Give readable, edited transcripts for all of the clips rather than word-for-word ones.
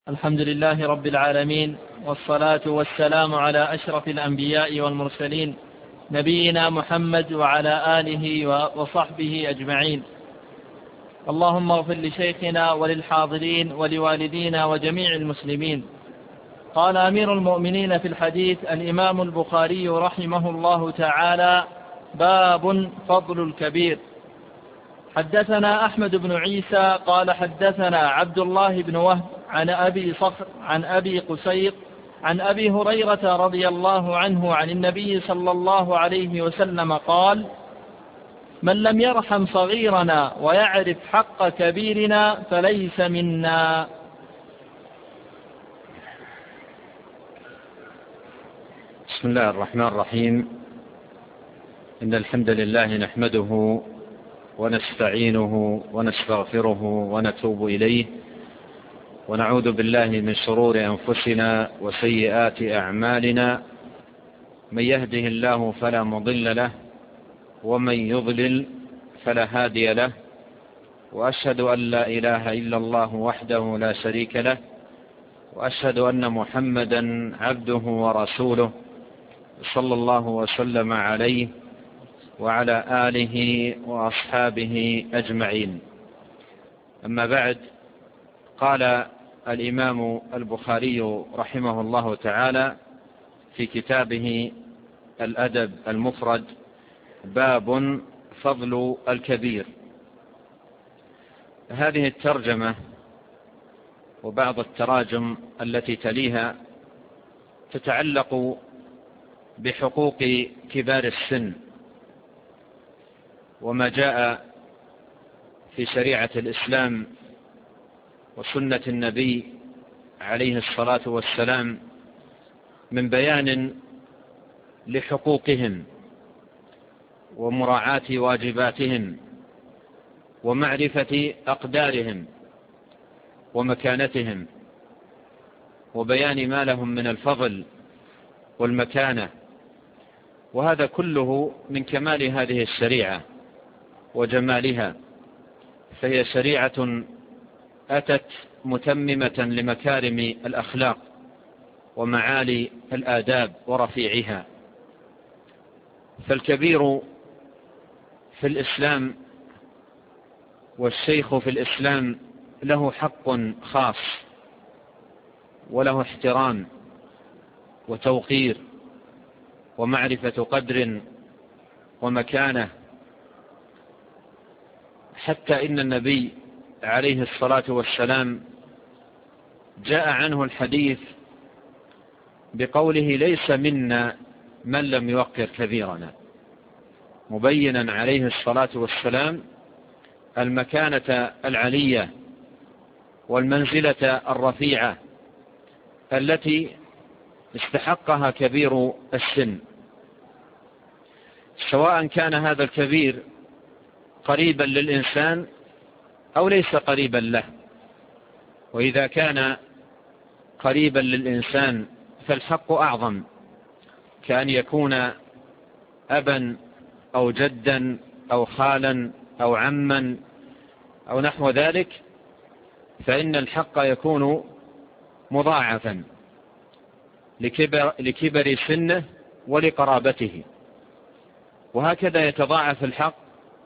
الحمد لله رب العالمين، والصلاة والسلام على أشرف الأنبياء والمرسلين نبينا محمد وعلى آله وصحبه أجمعين. اللهم اغفر لشيخنا وللحاضرين ولوالدينا وجميع المسلمين. قال أمير المؤمنين في الحديث الإمام البخاري رحمه الله تعالى: باب فضل الكبير. حدثنا أحمد بن عيسى قال حدثنا عبد الله بن وهب عن أبي صخر عن أبي قسيط عن أبي هريرة رضي الله عنه عن النبي صلى الله عليه وسلم قال: من لم يرحم صغيرنا ويعرف حق كبيرنا فليس منا. بسم الله الرحمن الرحيم. إن الحمد لله نحمده ونستعينه ونستغفره ونتوب إليه، ونعوذ بالله من شرور أنفسنا وسيئات أعمالنا. من يهده الله فلا مضل له، ومن يضلل فلا هادي له، وأشهد أن لا إله إلا الله وحده لا شريك له، وأشهد أن محمدا عبده ورسوله صلى الله وسلم عليه وعلى آله وأصحابه أجمعين. أما بعد، قال الإمام البخاري رحمه الله تعالى في كتابه الأدب المفرد: باب فضل الكبير. هذه الترجمة وبعض التراجم التي تليها تتعلق بحقوق كبار السن، وما جاء في شريعة الإسلام وسنة النبي عليه الصلاة والسلام من بيان لحقوقهم ومراعاة واجباتهم ومعرفة أقدارهم ومكانتهم، وبيان ما لهم من الفضل والمكانة. وهذا كله من كمال هذه الشريعة وجمالها، فهي شريعة أتت متممة لمكارم الأخلاق ومعالي الآداب ورفيعها. فالكبير في الإسلام والشيخ في الإسلام له حق خاص، وله احترام وتوقير ومعرفة قدر ومكانة، حتى إن النبي عليه الصلاة والسلام جاء عنه الحديث بقوله: ليس منا من لم يوقر كبيرنا، مبينا عليه الصلاة والسلام المكانة العلية والمنزلة الرفيعة التي استحقها كبير السن، سواء كان هذا الكبير قريبا للإنسان أو ليس قريبا له. وإذا كان قريبا للإنسان فالحق أعظم، كأن يكون أبا أو جدا أو خالا أو عما أو نحو ذلك، فإن الحق يكون مضاعفا لكبر سنه ولقرابته. وهكذا يتضاعف الحق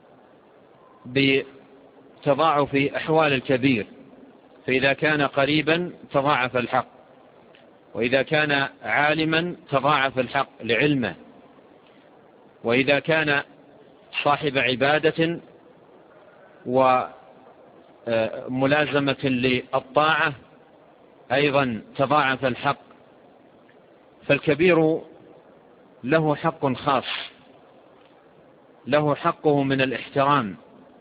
بتضاعف أحوال الكبير، فإذا كان قريبا تضاعف الحق، وإذا كان عالما تضاعف الحق لعلمه، وإذا كان صاحب عبادة وملازمة للطاعة أيضا تضاعف الحق. فالكبير له حق خاص، له حقه من الاحترام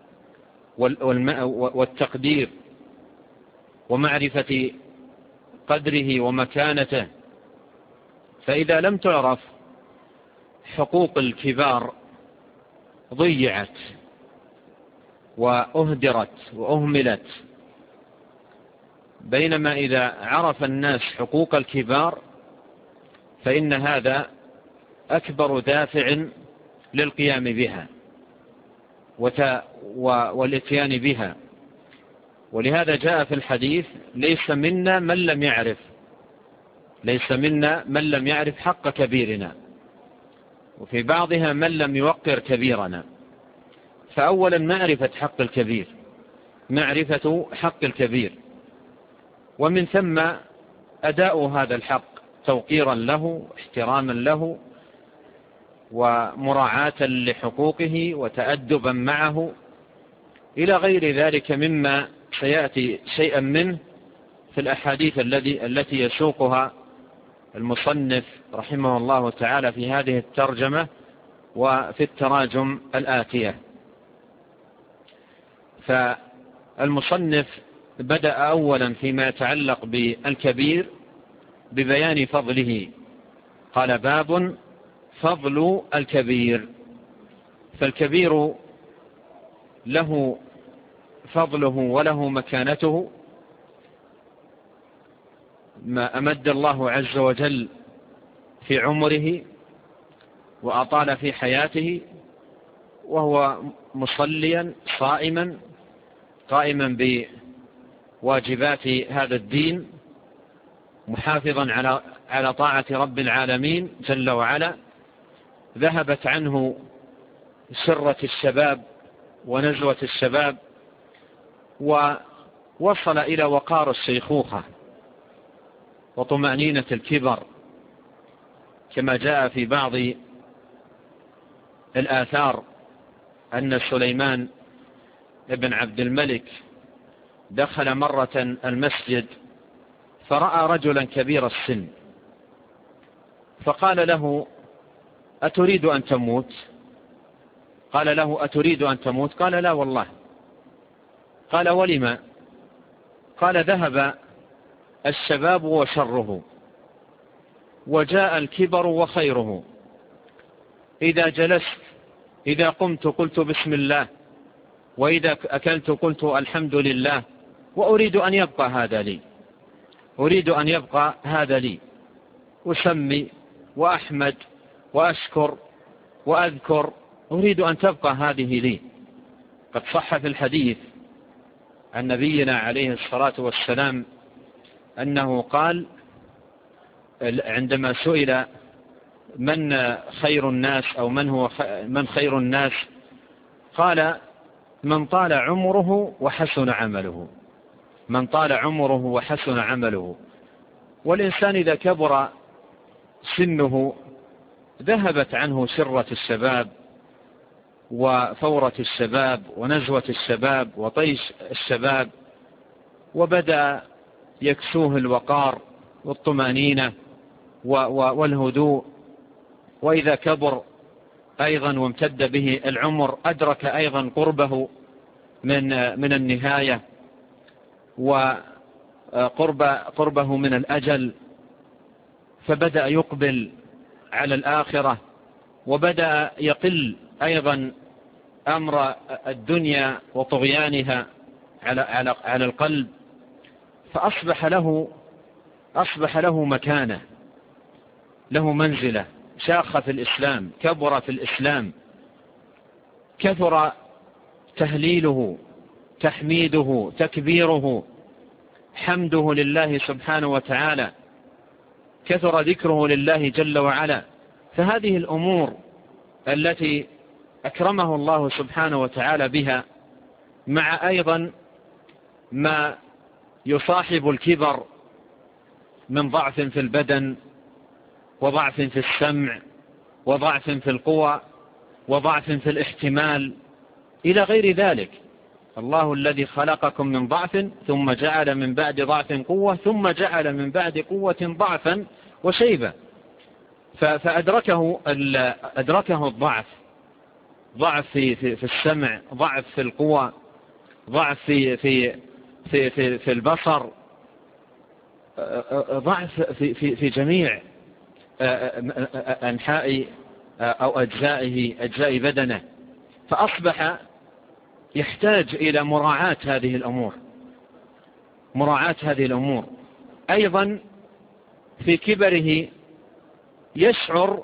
والتقدير ومعرفة قدره ومكانته. فإذا لم تعرف حقوق الكبار ضيعت وأهدرت وأهملت، بينما إذا عرف الناس حقوق الكبار فإن هذا أكبر دافع للقيام بها والاتيان بها. ولهذا جاء في الحديث: ليس منا من لم يعرف حق كبيرنا، وفي بعضها من لم يوقر كبيرنا. فأولا معرفة حق الكبير، ومن ثم أداء هذا الحق توقيرا له، احتراما له، ومراعاة لحقوقه، وتأدبا معه، إلى غير ذلك مما سيأتي شيئا منه في الأحاديث التي يسوقها المصنف رحمه الله تعالى في هذه الترجمة وفي التراجم الآتية. فالمصنف بدأ أولا فيما يتعلق بالكبير ببيان فضله، قال: باب فضل الكبير. فالكبير له فضله وله مكانته، ما أمد الله عز وجل في عمره وأطال في حياته وهو مصليا صائما قائما بواجبات هذا الدين، محافظا على طاعة رب العالمين جل وعلا. ذهبت عنه شرة الشباب ونزوة الشباب، ووصل إلى وقار الشيخوخة وطمأنينة الكبر، كما جاء في بعض الآثار أن سليمان ابن عبد الملك دخل مرة المسجد فرأى رجلا كبير السن، فقال له: أتريد أن تموت؟ قال: لا والله. قال: ولما؟ قال: ذهب الشباب وشره، وجاء الكبر وخيره. إذا جلست، إذا قمت قلت بسم الله، وإذا أكلت قلت الحمد لله، وأريد أن يبقى هذا لي، أسمي وأحمد وأشكر وأذكر، أريد أن تبقى هذه لي. قد صح في الحديث عن نبينا عليه الصلاة والسلام أنه قال عندما سئل من خير الناس أو من خير الناس، قال: من طال عمره وحسن عمله. والإنسان إذا كبر سنه ذهبت عنه شرة الشباب وفورة الشباب ونزوة الشباب وطيش الشباب، وبدأ يكسوه الوقار والطمأنينة والهدوء. وإذا كبر أيضا وامتد به العمر أدرك أيضا قربه من النهاية، وقربه من الأجل، فبدأ يقبل على الآخرة، وبدأ يقل أيضا أمر الدنيا وطغيانها على القلب، فأصبح له مكانة، له منزلة، شاخ في الإسلام، كبر في الإسلام، كثر تهليله، تحميده، تكبيره، حمده لله سبحانه وتعالى، كثر ذكره لله جل وعلا. فهذه الأمور التي أكرمه الله سبحانه وتعالى بها، مع أيضا ما يصاحب الكبر من ضعف في البدن، وضعف في السمع، وضعف في القوى، وضعف في الاحتمال، إلى غير ذلك. الله الذي خلقكم من ضعف ثم جعل من بعد ضعف قوة ثم جعل من بعد قوة ضعفا وشيبة. فأدركه الضعف، ضعف في السمع، ضعف في القوى، ضعف في البصر، ضعف في جميع أنحاء أو أجزاء بدنه، فأصبح يحتاج إلى مراعاة هذه الأمور. أيضا في كبره يشعر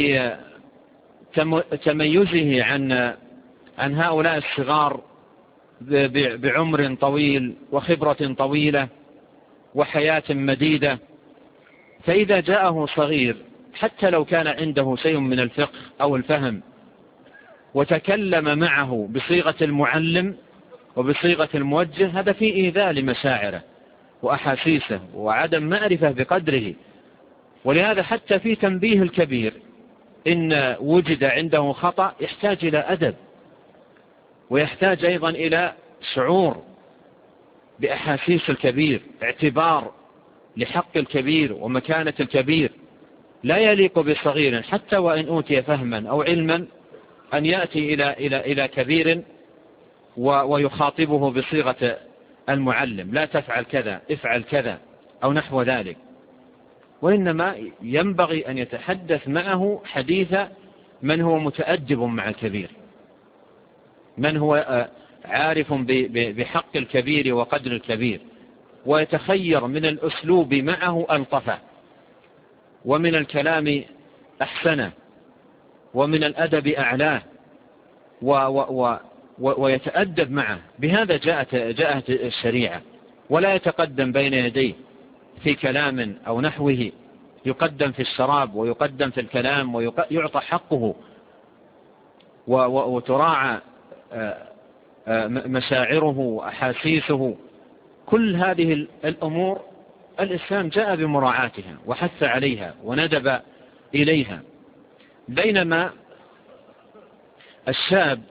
بتميزه عن هؤلاء الصغار بعمر طويل وخبرة طويلة وحياة مديدة، فإذا جاءه صغير حتى لو كان عنده شيء من الفقه أو الفهم وتكلم معه بصيغة المعلم وبصيغة الموجه، هذا فيه إيذاء لمشاعره وأحاسيسه وعدم معرفة بقدره. ولهذا حتى في تنبيه الكبير إن وجد عنده خطأ يحتاج إلى أدب، ويحتاج أيضا إلى شعور بأحاسيس الكبير، اعتبار لحق الكبير ومكانة الكبير. لا يليق بصغير حتى وإن أوتي فهما أو علما أن يأتي إلى كبير ويخاطبه بصيغة المعلم، لا تفعل كذا، افعل كذا أو نحو ذلك. وإنما ينبغي أن يتحدث معه حديث من هو متأدب مع الكبير، من هو عارف بحق الكبير وقدر الكبير، ويتخير من الأسلوب معه ألطفه، ومن الكلام أحسنه، ومن الأدب أعلاه، ويتأدب معه. بهذا جاءت الشريعة. ولا يتقدم بين يديه في كلام أو نحوه، يقدم في الشراب ويقدم في الكلام ويعطى حقه وتراعى مشاعره وأحاسيسه. كل هذه الأمور الإسلام جاء بمراعاتها وحث عليها وندب إليها. بينما الشاب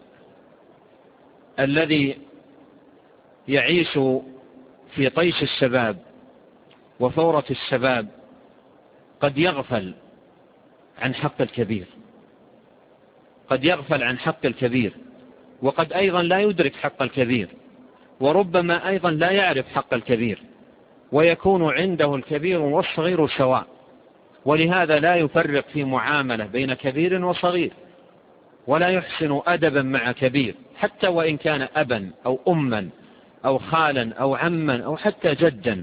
الذي يعيش في طيش الشباب وثورة الشباب قد يغفل عن حق الكبير، قد يغفل عن حق الكبير، وقد أيضا لا يدرك حق الكبير، وربما أيضا لا يعرف حق الكبير، ويكون عنده الكبير والصغير سواء. ولهذا لا يفرق في معاملة بين كبير وصغير، ولا يحسن أدبا مع كبير حتى وإن كان أبا أو أما أو خالا أو عما أو حتى جدا،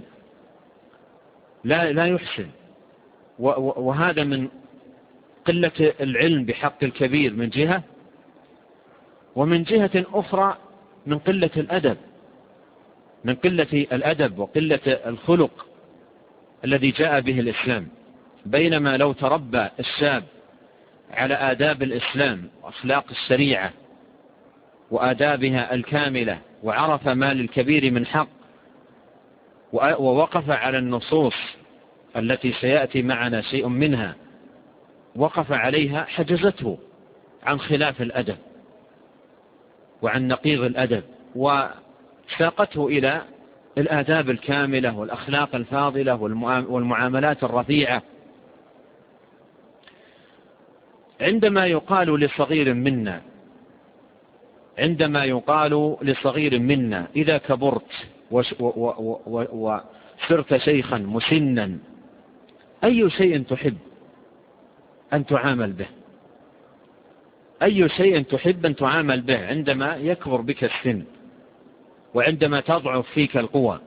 لا يحسن. وهذا من قلة العلم بحق الكبير من جهة، ومن جهة أخرى من قلة الأدب، من قلة الأدب وقلة الخلق الذي جاء به الإسلام. بينما لو تربى الشاب على آداب الإسلام وأخلاق الشريعة وآدابها الكاملة، وعرف ما للكبير من حق، ووقف على النصوص التي سيأتي معنا شيء منها، وقف عليها، حجزته عن خلاف الأدب وعن نقيض الأدب، وساقته إلى الآداب الكاملة والأخلاق الفاضلة والمعاملات الرفيعة. عندما يقال لصغير منا إذا كبرت وصرت شيخا مسنا، أي شيء تحب أن تعامل به؟ أي شيء تحب أن تعامل به عندما يكبر بك السن وعندما تضعف فيك القوى؟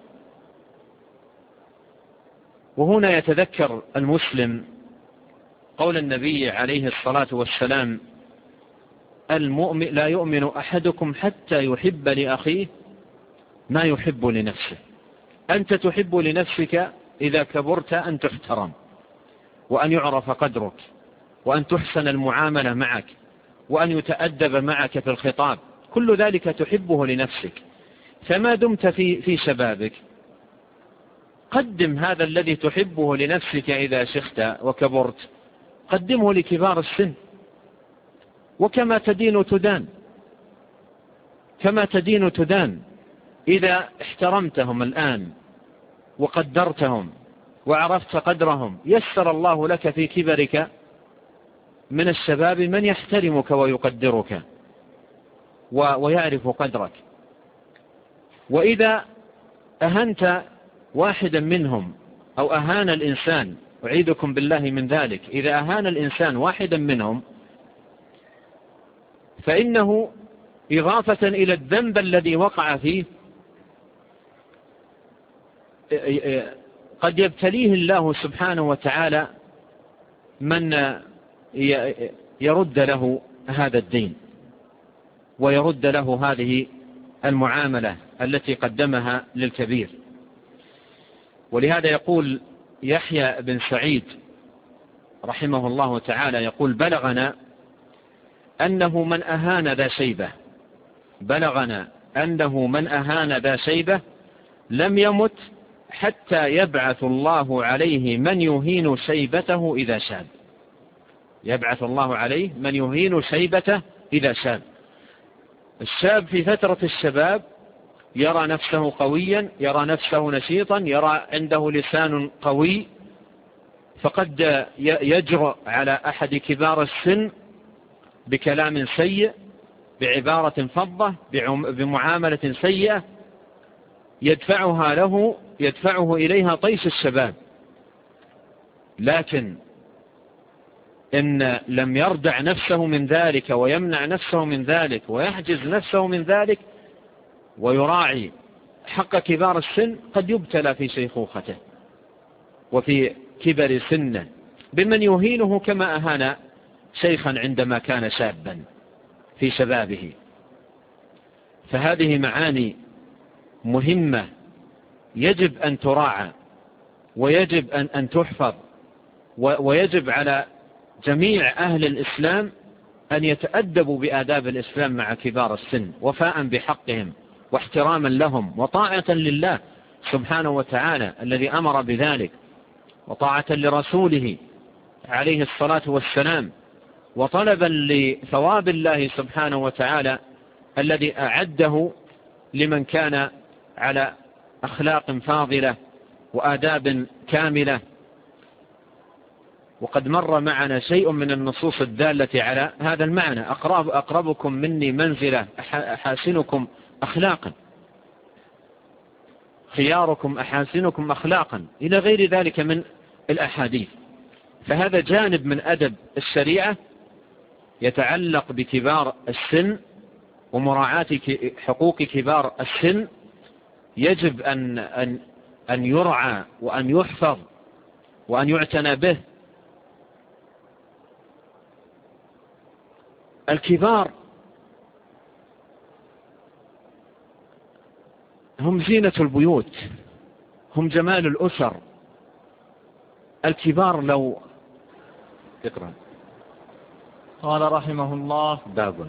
وهنا يتذكر المسلم قول النبي عليه الصلاة والسلام: المؤمن لا يؤمن أحدكم حتى يحب لأخيه ما يحب لنفسه. أنت تحب لنفسك إذا كبرت أن تحترم، وأن يعرف قدرك، وأن تحسن المعاملة معك، وأن يتأدب معك في الخطاب، كل ذلك تحبه لنفسك. فما دمت في شبابك قدم هذا الذي تحبه لنفسك إذا شخت وكبرت، قدمه لكبار السن. وكما تدين تدان، كما تدين تدان. إذا احترمتهم الآن وقدرتهم وعرفت قدرهم، يسر الله لك في كبرك من الشباب من يحترمك ويقدرك ويعرف قدرك. وإذا أهنت واحدا منهم أو أهان الإنسان، أعيذكم بالله من ذلك، إذا أهان الإنسان واحدا منهم فإنه إضافة إلى الذنب الذي وقع فيه قد يبتليه الله سبحانه وتعالى من يرد له هذا الدين ويرد له هذه المعاملة التي قدمها للكبير. ولهذا يقول يحيى بن سعيد رحمه الله تعالى، يقول: بلغنا أنه من أهان ذا شيبة لم يمت حتى يبعث الله عليه من يهين شيبته إذا شاب. الشاب في فترة الشباب يرى نفسه قويا، يرى نفسه نشيطا، يرى عنده لسان قوي، فقد يجرؤ على أحد كبار السن بكلام سيء، بعبارة فظة، بمعاملة سيئة يدفعه إليها طيش الشباب. لكن إن لم يردع نفسه من ذلك ويمنع نفسه من ذلك ويحجز نفسه من ذلك ويراعي حق كبار السن، قد يبتلى في شيخوخته وفي كبر سنه بمن يهينه كما أهان شيخا عندما كان شابا في شبابه. فهذه معاني مهمة يجب أن تراعى، ويجب أن تحفظ، ويجب على جميع أهل الإسلام أن يتأدبوا بآداب الإسلام مع كبار السن، وفاء بحقهم واحتراما لهم وطاعة لله سبحانه وتعالى الذي أمر بذلك، وطاعة لرسوله عليه الصلاة والسلام، وطلبا لثواب الله سبحانه وتعالى الذي أعده لمن كان على أخلاق فاضلة وآداب كاملة. وقد مر معنا شيء من النصوص الدالة على هذا المعنى: أقربكم مني منزلة أحاسنكم أخلاقا، خياركم أحاسنكم أخلاقا، إلى غير ذلك من الأحاديث. فهذا جانب من أدب الشريعة يتعلق بكبار السن ومراعاة حقوق كبار السن، يجب أن يرعى وأن يحفظ وأن يعتنى به. الكبار هم زينة البيوت، هم جمال الأسر. الكبار لو اقرأ. قال رحمه الله: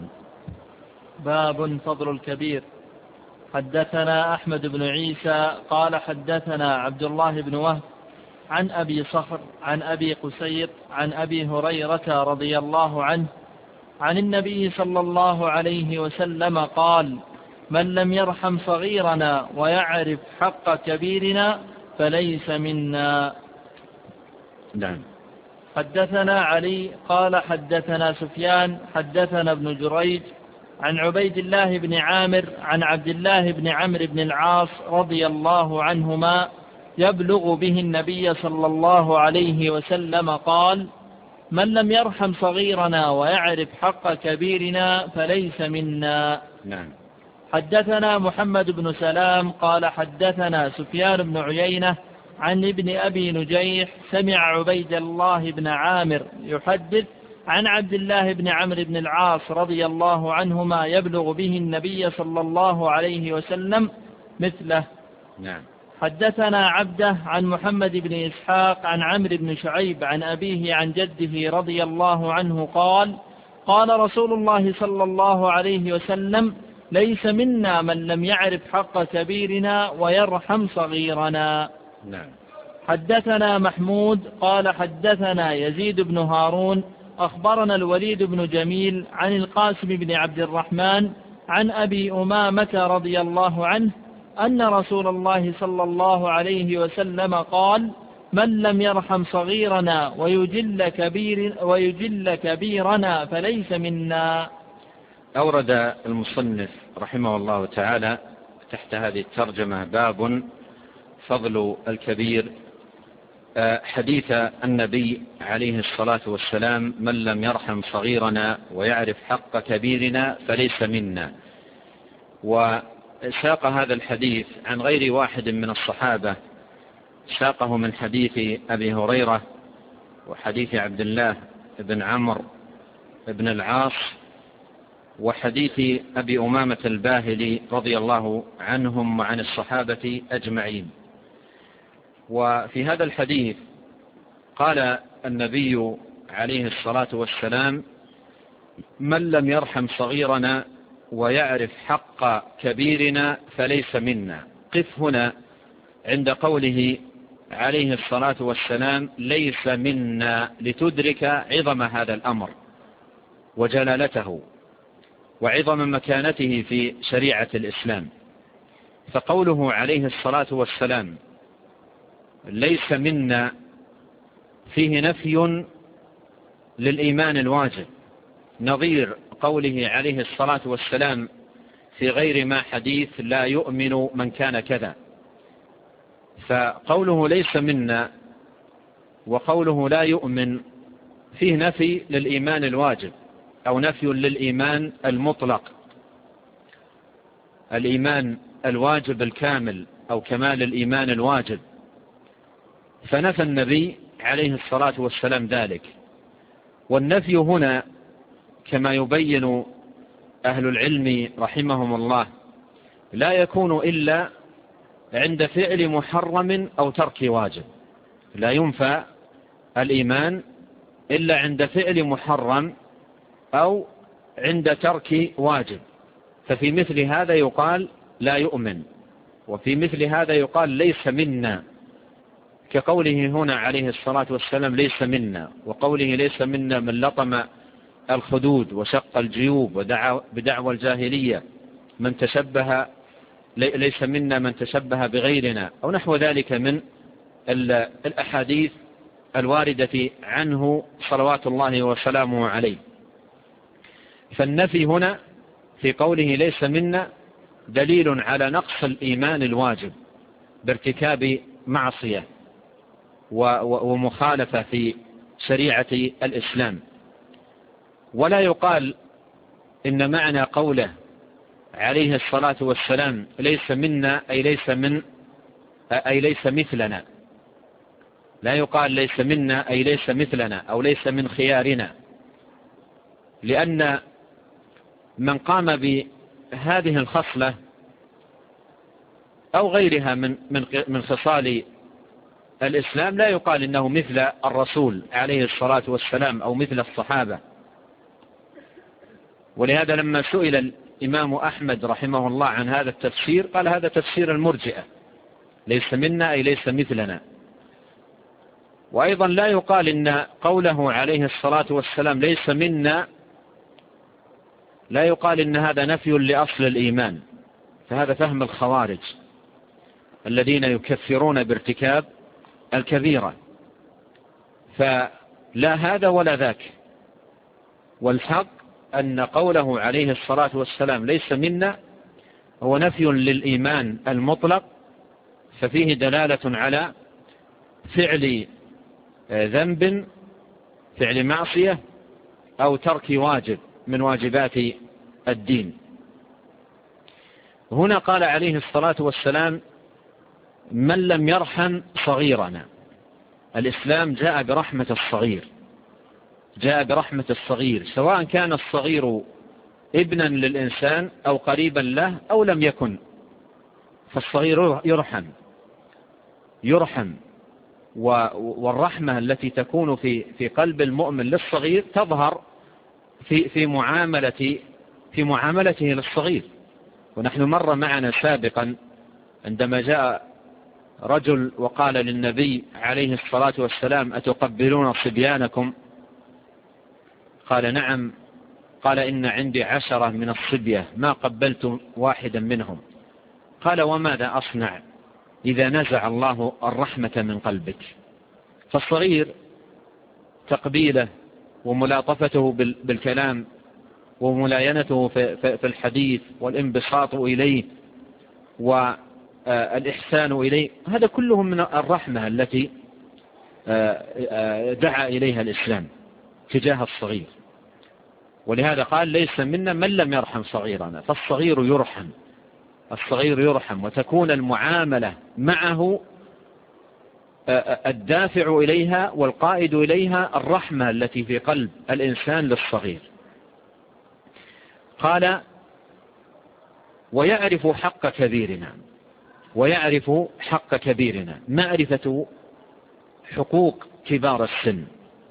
باب فضل الكبير. حدثنا أحمد بن عيسى قال حدثنا عبد الله بن وهب عن أبي صخر عن أبي قسيط عن أبي هريرة رضي الله عنه عن النبي صلى الله عليه وسلم قال: من لم يرحم صغيرنا ويعرف حق كبيرنا فليس منا. نعم. حدثنا علي قال حدثنا سفيان حدثنا ابن جريج عن عبيد الله بن عامر عن عبد الله بن عمرو بن العاص رضي الله عنهما يبلغ به النبي صلى الله عليه وسلم قال: من لم يرحم صغيرنا ويعرف حق كبيرنا فليس منا. نعم. حدثنا محمد بن سلام قال حدثنا سفيان بن عيينة عن ابن أبي نجيح سمع عبيد الله بن عامر يحدث عن عبد الله بن عمرو بن العاص رضي الله عنهما يبلغ به النبي صلى الله عليه وسلم مثله. نعم. حدثنا عبده عن محمد بن إسحاق عن عمرو بن شعيب عن أبيه عن جده رضي الله عنه قال: قال رسول الله صلى الله عليه وسلم: ليس منا من لم يعرف حق كبيرنا ويرحم صغيرنا. نعم. حدثنا محمود قال حدثنا يزيد بن هارون أخبرنا الوليد بن جميل عن القاسم بن عبد الرحمن عن أبي أمامة رضي الله عنه أن رسول الله صلى الله عليه وسلم قال: من لم يرحم صغيرنا ويجل كبيرنا فليس منا. أورد المصنف رحمه الله تعالى تحت هذه الترجمة: باب فضل الكبير، حديث النبي عليه الصلاة والسلام: من لم يرحم صغيرنا ويعرف حق كبيرنا فليس منا. وساق هذا الحديث عن غير واحد من الصحابة، ساقه من حديث أبي هريرة وحديث عبد الله بن عمرو بن العاص وحديث أبي أمامة الباهلي رضي الله عنهم وعن الصحابة أجمعين. وفي هذا الحديث قال النبي عليه الصلاة والسلام: من لم يرحم صغيرنا ويعرف حق كبيرنا فليس منا. قف هنا عند قوله عليه الصلاة والسلام ليس منا، لتدرك عظم هذا الأمر وجلالته وعظم مكانته في شريعة الإسلام. فقوله عليه الصلاة والسلام ليس منا فيه نفي للإيمان الواجب، نظير قوله عليه الصلاة والسلام في غير ما حديث لا يؤمن من كان كذا. فقوله ليس منا وقوله لا يؤمن فيه نفي للإيمان الواجب أو نفي للإيمان المطلق، الإيمان الواجب الكامل أو كمال الإيمان الواجب. فنفى النبي عليه الصلاة والسلام ذلك. والنفي هنا كما يبين أهل العلم رحمهم الله لا يكون إلا عند فعل محرم أو ترك واجب. لا ينفى الإيمان إلا عند فعل محرم أو عند ترك واجب. ففي مثل هذا يقال لا يؤمن، وفي مثل هذا يقال ليس منا، كقوله هنا عليه الصلاة والسلام ليس منا، وقوله ليس منا من لطم الخدود وشق الجيوب ودعا بدعوى الجاهلية، من تشبه ليس منا من تشبه بغيرنا، أو نحو ذلك من الأحاديث الواردة عنه صلوات الله وسلامه عليه. فالنفي هنا في قوله ليس منا دليل على نقص الإيمان الواجب بارتكاب معصية ومخالفة في شريعة الإسلام. ولا يقال إن معنى قوله عليه الصلاة والسلام ليس منا أي ليس مثلنا. لا يقال ليس منا أي ليس مثلنا أو ليس من خيارنا، لأن من قام بهذه الخصلة أو غيرها من خصال الإسلام لا يقال إنه مثل الرسول عليه الصلاة والسلام أو مثل الصحابة. ولهذا لما سئل الإمام أحمد رحمه الله عن هذا التفسير قال هذا تفسير المرجئة، ليس منا أي ليس مثلنا. وأيضا لا يقال إن قوله عليه الصلاة والسلام ليس منا لا يقال إن هذا نفي لأصل الإيمان، فهذا فهم الخوارج الذين يكفرون بارتكاب الكبيرة. فلا هذا ولا ذاك، والحق أن قوله عليه الصلاة والسلام ليس منا هو نفي للإيمان المطلق، ففيه دلالة على فعل ذنب، فعل معصية، أو ترك واجب من واجبات الدين. هنا قال عليه الصلاة والسلام من لم يرحم صغيرنا. الإسلام جاء برحمة الصغير، جاء برحمة الصغير، سواء كان الصغير ابنا للإنسان أو قريبا له أو لم يكن، فالصغير يرحم. والرحمة التي تكون في قلب المؤمن للصغير تظهر في معاملته للصغير. ونحن مر معنا سابقا عندما جاء رجل وقال للنبي عليه الصلاة والسلام أتقبلون صبيانكم؟ قال نعم. قال إن عندي 10 من الصبية ما قبلت واحدا منهم. قال وماذا أصنع إذا نزع الله الرحمة من قلبك؟ فالصغير تقبيله وملاطفته بالكلام وملاينته في الحديث والانبساط إليه والإحسان إليه، هذا كله من الرحمة التي دعا إليها الإسلام تجاه الصغير. ولهذا قال ليس منا من لم يرحم صغيرنا، فالصغير يرحم، الصغير يرحم، وتكون المعاملة معه الدافع إليها والقائد إليها الرحمة التي في قلب الإنسان للصغير. قال ويعرف حق كبيرنا، ويعرف حق كبيرنا، معرفة حقوق كبار السن.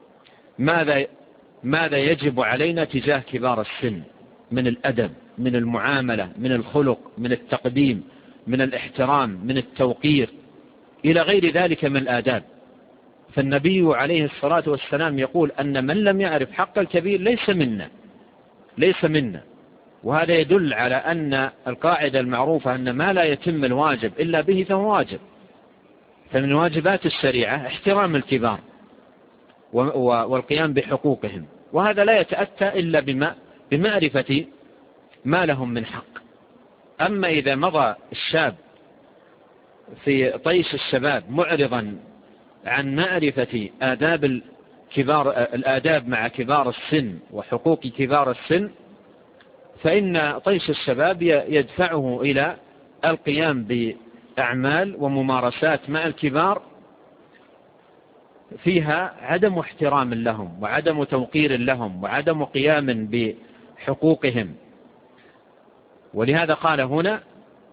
ماذا يجب علينا تجاه كبار السن من الأدب، من المعاملة، من الخلق، من التقديم، من الاحترام، من التوقير، إلى غير ذلك من الآداب. فالنبي عليه الصلاة والسلام يقول أن من لم يعرف حق الكبير ليس منا. وهذا يدل على أن القاعدة المعروفة أن ما لا يتم الواجب إلا به فهو واجب. فمن واجبات الشريعة احترام الكبار والقيام بحقوقهم، وهذا لا يتأتى إلا بمعرفة ما لهم من حق. أما إذا مضى الشاب في طيش الشباب معرضا عن معرفة الآداب مع كبار السن وحقوق كبار السن، فإن طيش الشباب يدفعه إلى القيام بأعمال وممارسات مع الكبار فيها عدم احترام لهم وعدم توقير لهم وعدم قيام بحقوقهم. ولهذا قال هنا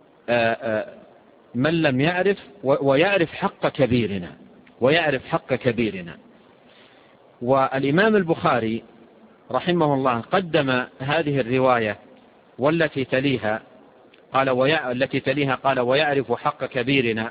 من لم يعرف ويعرف حق كبيرنا، ويعرف حق كبيرنا. والإمام البخاري رحمه الله قدم هذه الرواية والتي تليها قال ويعرف حق كبيرنا،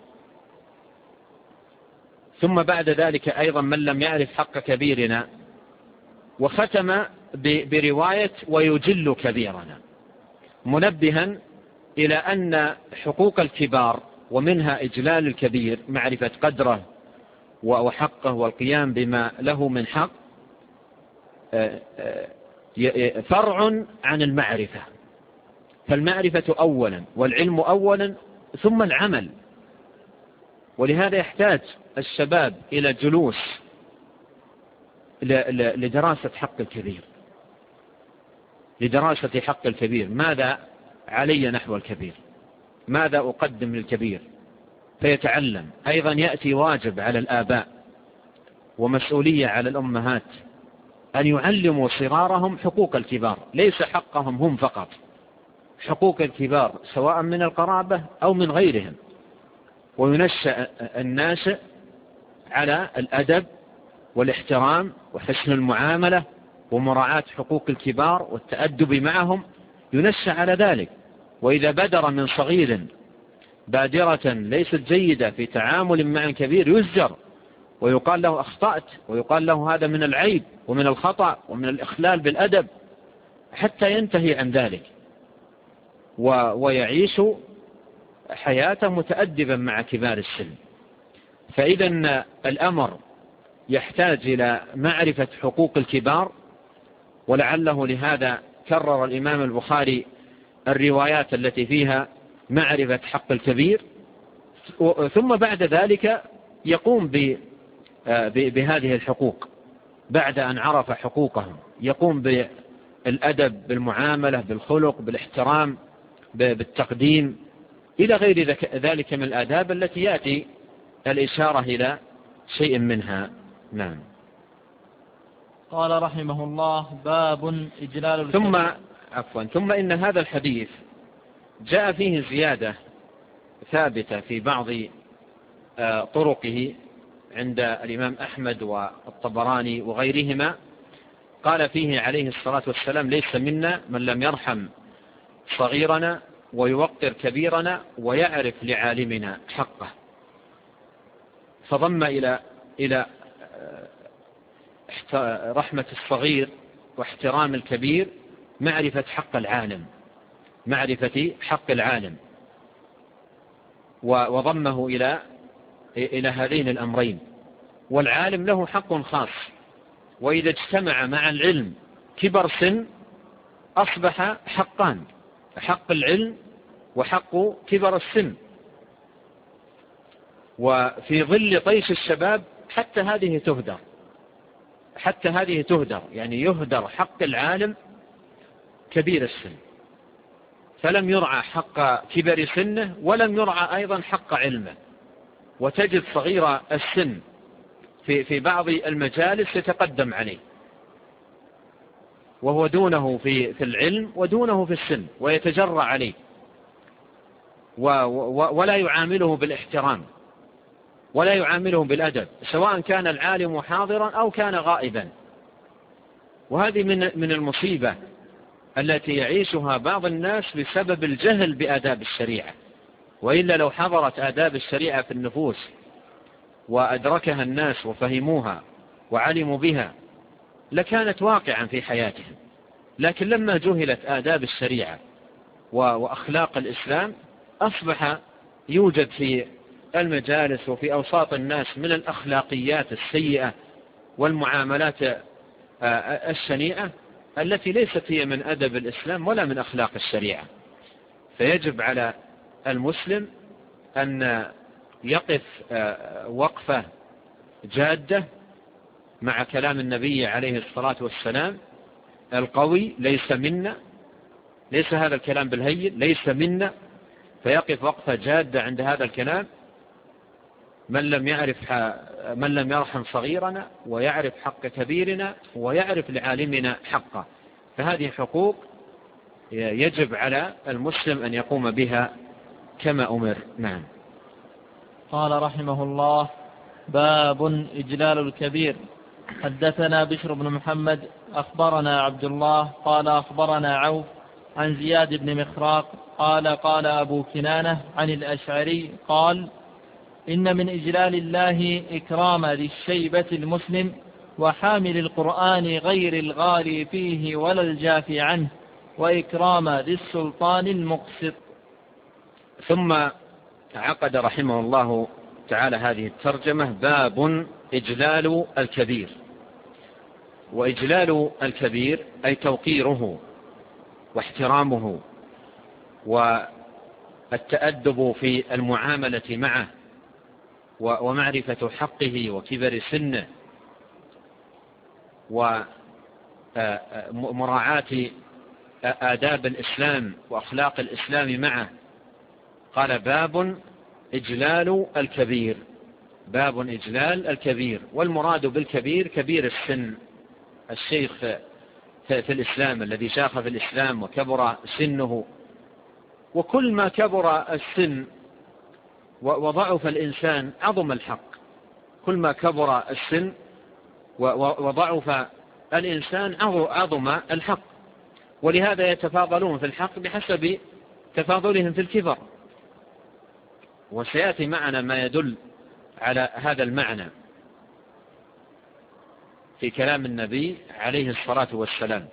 ثم بعد ذلك أيضا من لم يعرف حق كبيرنا، وختم برواية ويجل كبيرنا، منبها إلى أن حقوق الكبار ومنها إجلال الكبير معرفة قدره وحقه والقيام بما له من حق فرع عن المعرفة. فالمعرفة أولا والعلم أولا ثم العمل. ولهذا يحتاج الشباب إلى جلوس لدراسة حق الكبير، لدراسة حق الكبير. ماذا علي نحو الكبير؟ ماذا أقدم للكبير؟ فيتعلم. أيضا يأتي واجب على الآباء ومسؤولية على الأمهات أن يعلموا صغارهم حقوق الكبار، ليس حقهم هم فقط، حقوق الكبار سواء من القرابة أو من غيرهم. وينشأ الناشئ على الأدب والاحترام وحسن المعاملة ومراعاة حقوق الكبار والتأدب معهم، ينشأ على ذلك. وإذا بدر من صغير بادرة ليست جيدة في تعامل مع الكبير يزجر ويقال له أخطأت، ويقال له هذا من العيب ومن الخطأ ومن الإخلال بالأدب، حتى ينتهي عن ذلك ويعيش حياته متأدبا مع كبار السن. فإذا الأمر يحتاج إلى معرفة حقوق الكبار، ولعله لهذا كرر الإمام البخاري الروايات التي فيها معرفة حق الكبير، ثم بعد ذلك يقوم بهذه الحقوق. بعد أن عرف حقوقهم يقوم بالأدب، بالمعاملة، بالخلق، بالاحترام، بالتقديم، إلى غير ذلك من الآداب التي يأتي الإشارة إلى شيء منها. نعم. قال رحمه الله: باب إجلال ثم إن هذا الحديث جاء فيه زيادة ثابتة في بعض طرقه عند الإمام أحمد والطبراني وغيرهما. قال فيه عليه الصلاة والسلام: ليس منا من لم يرحم صغيرنا ويوقر كبيرنا ويعرف لعالمنا حقه. فضم إلى رحمة الصغير واحترام الكبير معرفة حق العالم، معرفة حق العالم، وضمه إلى هذين الأمرين. والعالم له حق خاص، وإذا اجتمع مع العلم كبر سن أصبح حقان: حق العلم وحق كبر السن. وفي ظل طيش الشباب حتى هذه تهدر، يعني يهدر حق العالم كبير السن، فلم يرعى حق كبر سنه ولم يرعى أيضا حق علمه. وتجد صغير السن في بعض المجالس يتقدم عليه، وهو دونه في العلم ودونه في السن، ويتجرأ عليه ولا يعامله بالاحترام ولا يعامله بالأدب، سواء كان العالم حاضرا أو كان غائبا. وهذه من المصيبة التي يعيشها بعض الناس بسبب الجهل بآداب الشريعة. وإلا لو حضرت آداب الشريعة في النفوس وأدركها الناس وفهموها وعلموا بها لكانت واقعا في حياتهم. لكن لما جهلت آداب الشريعة وأخلاق الإسلام أصبح يوجد في المجالس وفي أوساط الناس من الأخلاقيات السيئة والمعاملات الشنيعة التي ليست هي من أدب الإسلام ولا من أخلاق الشريعة. فيجب على المسلم أن يقف وقفة جادة مع كلام النبي عليه الصلاة والسلام القوي: ليس منا، ليس هذا الكلام بالهين، ليس منا. فيقف وقفة جادة عند هذا الكلام: من لم يرحم صغيرنا ويعرف حق كبيرنا ويعرف لعالمنا حقه. فهذه حقوق يجب على المسلم أن يقوم بها كما أمر. نعم. قال رحمه الله: باب إجلال الكبير. حدثنا بشر بن محمد أخبرنا عبد الله قال أخبرنا عوف عن زياد بن مخراق قال قال أبو كنانة عن الأشعري قال: إن من إجلال الله إكرام ذي الشيبة المسلم وحامل القرآن غير الغالي فيه ولا الجافي عنه، وإكرام ذي السلطان المقسط. ثم عقد رحمه الله تعالى هذه الترجمة: باب إجلال الكبير. وإجلال الكبير أي توقيره واحترامه والتأدب في المعاملة معه ومعرفة حقه وكبر سنه ومراعاة آداب الإسلام وأخلاق الإسلام معه. قال: باب إجلال الكبير. باب إجلال الكبير، والمراد بالكبير كبير السن، الشيخ في الإسلام الذي شاخ في الإسلام وكبر سنه. وكل ما كبر السن وضعف الإنسان عظم الحق. كل ما كبر السن وضعف الإنسان عظم الحق. ولهذا يتفاضلون في الحق بحسب تفاضلهم في الكبر. وسيأتي معنا ما يدل على هذا المعنى في كلام النبي عليه الصلاة والسلام.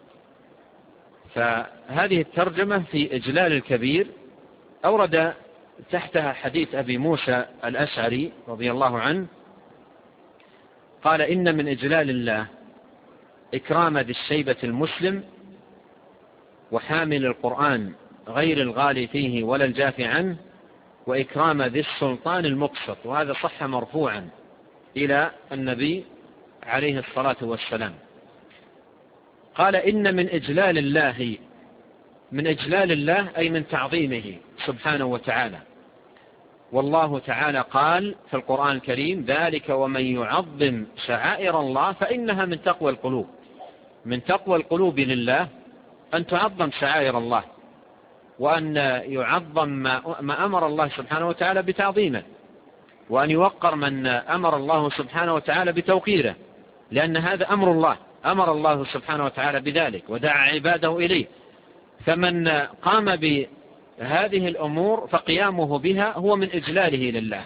فهذه الترجمة في إجلال الكبير أورد تحتها حديث أبي موسى الأشعري رضي الله عنه قال: إن من إجلال الله إكرام ذي الشيبة المسلم وحامل القرآن غير الغالي فيه ولا الجافي عنه، وإكرام ذي السلطان المقسط. وهذا صح مرفوعا إلى النبي عليه الصلاة والسلام. قال: إن من إجلال الله، من إجلال الله أي من تعظيمه سبحانه وتعالى. والله تعالى قال في القرآن الكريم: ذلك ومن يعظم شعائر الله فإنها من تقوى القلوب. من تقوى القلوب لله أن تعظم شعائر الله، وأن يعظم ما أمر الله سبحانه وتعالى بتعظيمه، وأن يوقر من أمر الله سبحانه وتعالى بتوقيره، لأن هذا أمر الله، أمر الله سبحانه وتعالى بذلك ودعا عباده إليه. فمن قام بهذه الأمور فقيامه بها هو من إجلاله لله.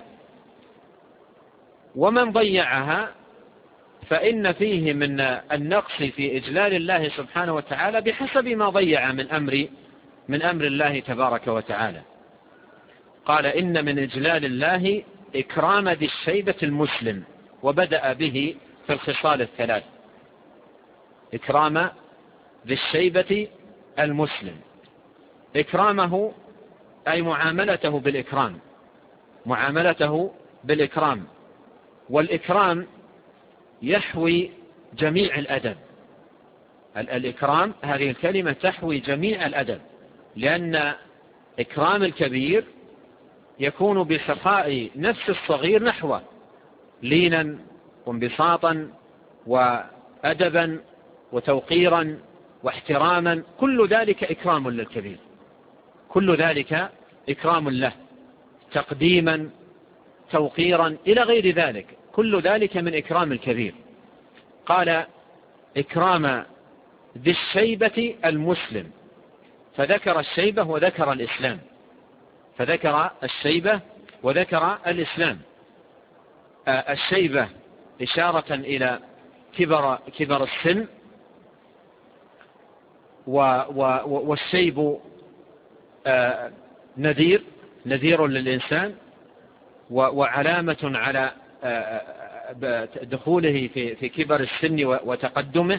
ومن ضيعها فإن فيه من النقص في إجلال الله سبحانه وتعالى بحسب ما ضيع من أمر الله تبارك وتعالى. قال: إن من إجلال الله إكرام ذي الشيبة المسلم، وبدأ به في الخصال الثلاث: إكرام ذي الشيبة المسلم. إكرامه أي معاملته بالإكرام، معاملته بالإكرام. والإكرام يحوي جميع الأدب. الإكرام هذه الكلمة تحوي جميع الأدب، لأن إكرام الكبير يكون بسخاء نفس الصغير نحوه، لينا وانبساطا وأدبا وتوقيرا واحتراما، كل ذلك إكرام للكبير، كل ذلك إكرام له، تقديما، توقيرا إلى غير ذلك، كل ذلك من إكرام الكبير. قال إكرام ذي الشيبة المسلم، فذكر الشيبة وذكر الإسلام، فذكر الشيبة وذكر الإسلام. الشيبة إشارة إلى كبر السن، والشيب نذير للإنسان، وعلامة على دخوله في كبر السن وتقدمه.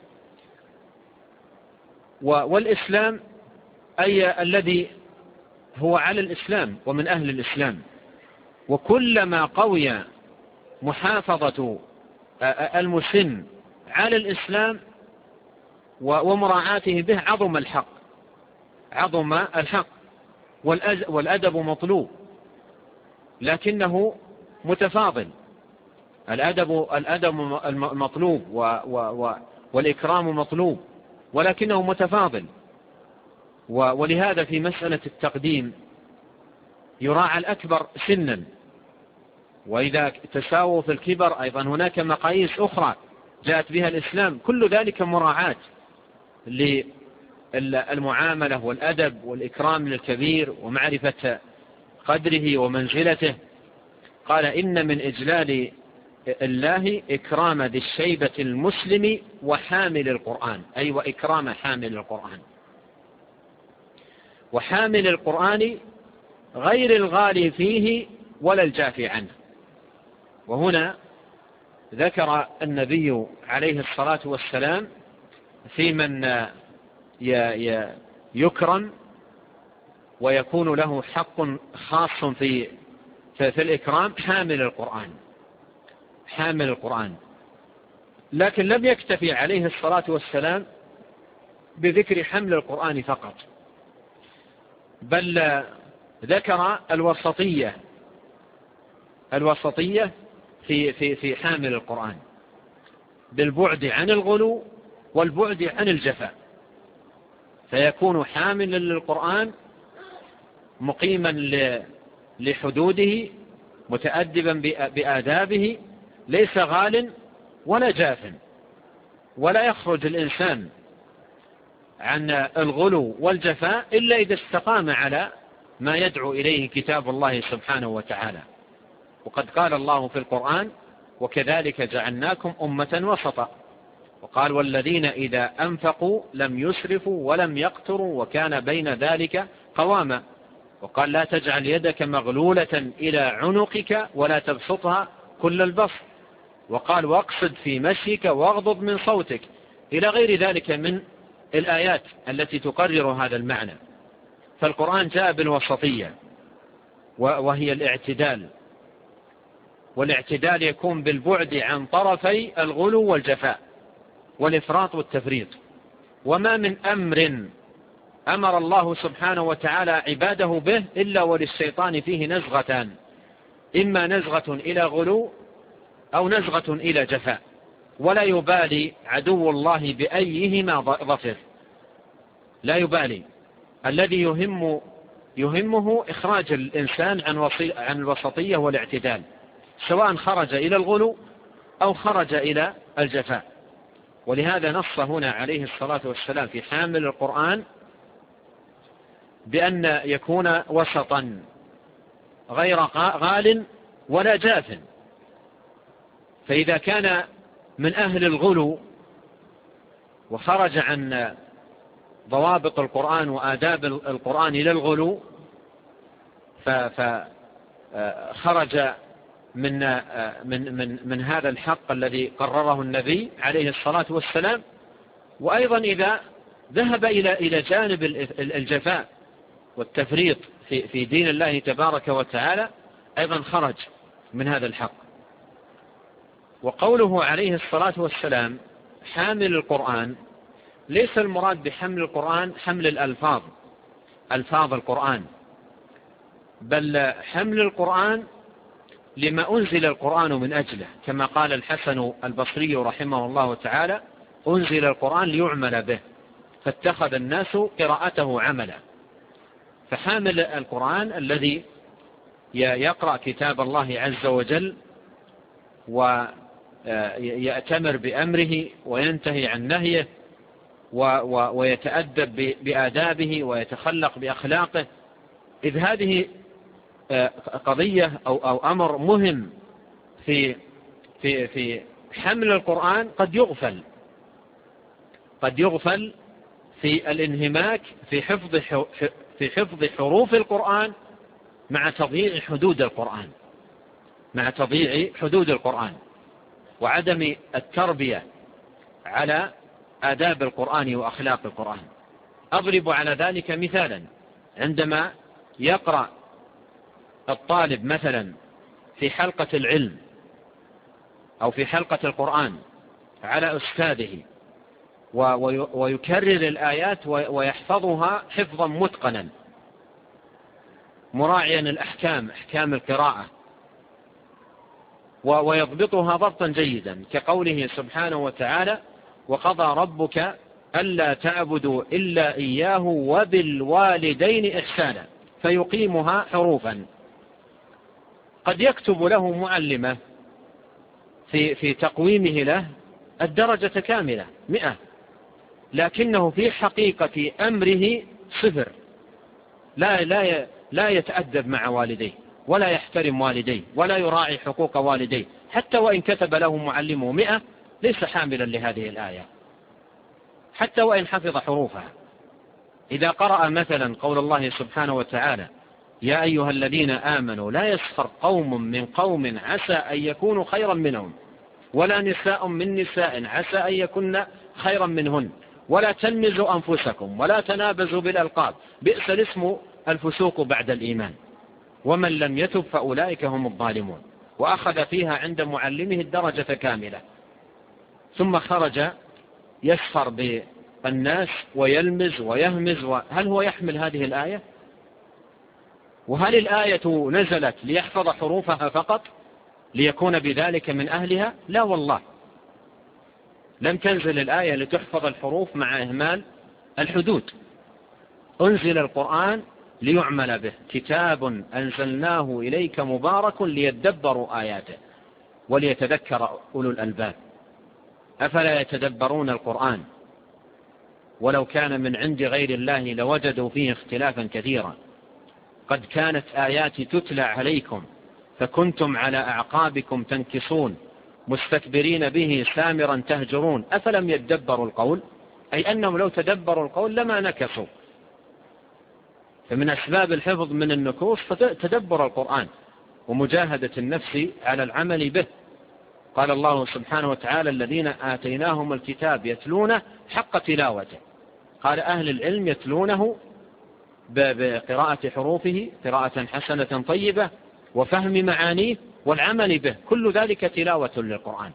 والإسلام أي الذي هو على الإسلام ومن أهل الإسلام، وكلما قوي محافظة المسن على الإسلام ومراعاته به عظم الحق، والأدب مطلوب لكنه متفاضل. الأدب مطلوب والإكرام مطلوب ولكنه متفاضل. ولهذا في مسألة التقديم يراعى الأكبر سنا، وإذا تساووا في الكبر أيضا هناك مقاييس أخرى جاءت بها الإسلام، كل ذلك مراعاة للمعاملة والأدب والإكرام للكبير ومعرفة قدره ومنزلته. قال إن من إجلال الله إكرام ذي الشيبة المسلم وحامل القرآن، أي وإكرام حامل القرآن. وحامل القرآن غير الغالي فيه ولا الجافي عنه. وهنا ذكر النبي عليه الصلاة والسلام في من يكرم ويكون له حق خاص في الإكرام، حامل القرآن. لكن لم يكتفي عليه الصلاة والسلام بذكر حمل القرآن فقط، بل ذكر الوسطية في حامل القرآن، بالبعد عن الغلو والبعد عن الجفاء، فيكون حاملا للقرآن مقيما لحدوده، متأدبا بآدابه، ليس غال ولا جاف، ولا يخرج الإنسان عن الغلو والجفاء إلا إذا استقام على ما يدعو إليه كتاب الله سبحانه وتعالى. وقد قال الله في القرآن: وكذلك جعلناكم أمة وسطا. وقال: والذين إذا أنفقوا لم يسرفوا ولم يقتروا وكان بين ذلك قواما. وقال: لا تجعل يدك مغلولة إلى عنقك ولا تبسطها كل البسط. وقال: واقصد في مشيك واغضض من صوتك، إلى غير ذلك من الآيات التي تقرر هذا المعنى. فالقرآن جاء بالوسطية، وهي الاعتدال، والاعتدال يكون بالبعد عن طرفي الغلو والجفاء والإفراط والتفريط. وما من أمر أمر الله سبحانه وتعالى عباده به إلا وللشيطان فيه نزغتان، إما نزغة إلى غلو أو نزغة إلى جفاء، ولا يبالي عدو الله بأيهما ظفر، لا يبالي. الذي يهمه إخراج الإنسان عن الوسطية والاعتدال، سواء خرج إلى الغلو أو خرج إلى الجفاء. ولهذا نص هنا عليه الصلاة والسلام في حامل القرآن بأن يكون وسطا غير غال ولا جاف. فإذا كان من أهل الغلو وخرج عن ضوابط القرآن وآداب القرآن إلى الغلو، فخرج من هذا الحق الذي قرره النبي عليه الصلاة والسلام. وأيضا إذا ذهب إلى جانب الجفاء والتفريط في دين الله تبارك وتعالى، أيضا خرج من هذا الحق. وقوله عليه الصلاة والسلام حامل القرآن، ليس المراد بحمل القرآن حمل ألفاظ القرآن، بل حمل القرآن لما أنزل القرآن من أجله، كما قال الحسن البصري رحمه الله تعالى: أنزل القرآن ليعمل به، فاتخذ الناس قراءته عملا. فحامل القرآن الذي يقرأ كتاب الله عز وجل ويأتمر بأمره وينتهي عن نهيه ويتأدب بآدابه ويتخلق بأخلاقه، إذ هذه قضية أو أمر مهم في حمل القرآن. قد يغفل في الانهماك في حفظ حروف القرآن مع تضييع حدود القرآن وعدم التربية على آداب القرآن وأخلاق القرآن. أضرب على ذلك مثالا: عندما يقرأ الطالب مثلا في حلقة العلم أو في حلقة القرآن على أستاذه ويكرر الآيات ويحفظها حفظا متقنا مراعيا الأحكام، أحكام القراءة، ويضبطها ضبطا جيدا، كقوله سبحانه وتعالى: وقضى ربك ألا تعبدوا إلا إياه وبالوالدين إحسانا، فيقيمها حروفا. قد يكتب له معلمة في تقويمه له الدرجة كاملة 100، لكنه في حقيقة أمره 0. لا يتأدب مع والديه ولا يحترم والديه ولا يراعي حقوق والديه، حتى وإن كتب له معلمه 100 ليس حاملا لهذه الآية، حتى وإن حفظ حروفها. إذا قرأ مثلا قول الله سبحانه وتعالى: يا أيها الذين آمنوا لا يسخر قوم من قوم عسى أن يكونوا خيرا منهم ولا نساء من نساء عسى أن يكن خيرا منهن ولا تلمزوا أنفسكم ولا تنابزوا بالألقاب بئس الاسم الفسوق بعد الإيمان ومن لم يتب فأولئك هم الظالمون. وأخذ فيها عند معلمه الدرجة كاملة، ثم خرج يسخر بالناس ويلمز ويهمز. هل هو يحمل هذه الآية؟ وهل الآية نزلت ليحفظ حروفها فقط ليكون بذلك من أهلها؟ لا والله، لم تنزل الآية لتحفظ الحروف مع إهمال الحدود. أنزل القرآن ليعمل به، كتاب أنزلناه إليك مبارك ليدبروا آياته وليتذكر أولو الألباب. أفلا يتدبرون القرآن ولو كان من عند غير الله لوجدوا فيه اختلافا كثيرا. قد كانت آياتي تتلى عليكم فكنتم على أعقابكم تنكصون مستكبرين به سامرا تهجرون أفلم يتدبروا القول، أي أنهم لو تدبروا القول لما نكصوا. فمن أسباب الحفظ من النكوص تدبر القرآن ومجاهدة النفس على العمل به. قال الله سبحانه وتعالى: الذين آتيناهم الكتاب يتلونه حق تلاوته. قال أهل العلم يتلونه بقراءة حروفه قراءة حسنة طيبة وفهم معانيه والعمل به، كل ذلك تلاوة للقرآن،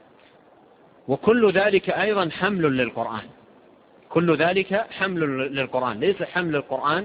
وكل ذلك أيضا حمل للقرآن. كل ذلك حمل للقرآن، ليس حمل القرآن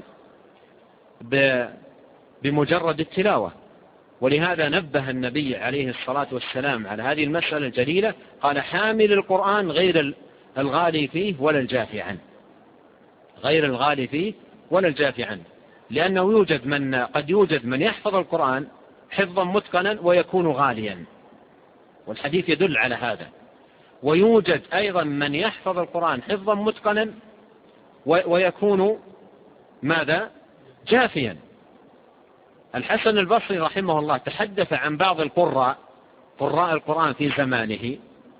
بمجرد التلاوة. ولهذا نبه النبي عليه الصلاة والسلام على هذه المسألة الجليلة، قال: حامل القرآن غير الغالي فيه ولا الجافي عنه، غير الغالي فيه ولا الجافي عنه، لأنه قد يوجد من يحفظ القرآن حفظا متقنا ويكون غاليا، والحديث يدل على هذا. ويوجد أيضا من يحفظ القرآن حفظا متقنا ويكون ماذا؟ جافيا. الحسن البصري رحمه الله تحدث عن بعض قراء القرآن في زمانه،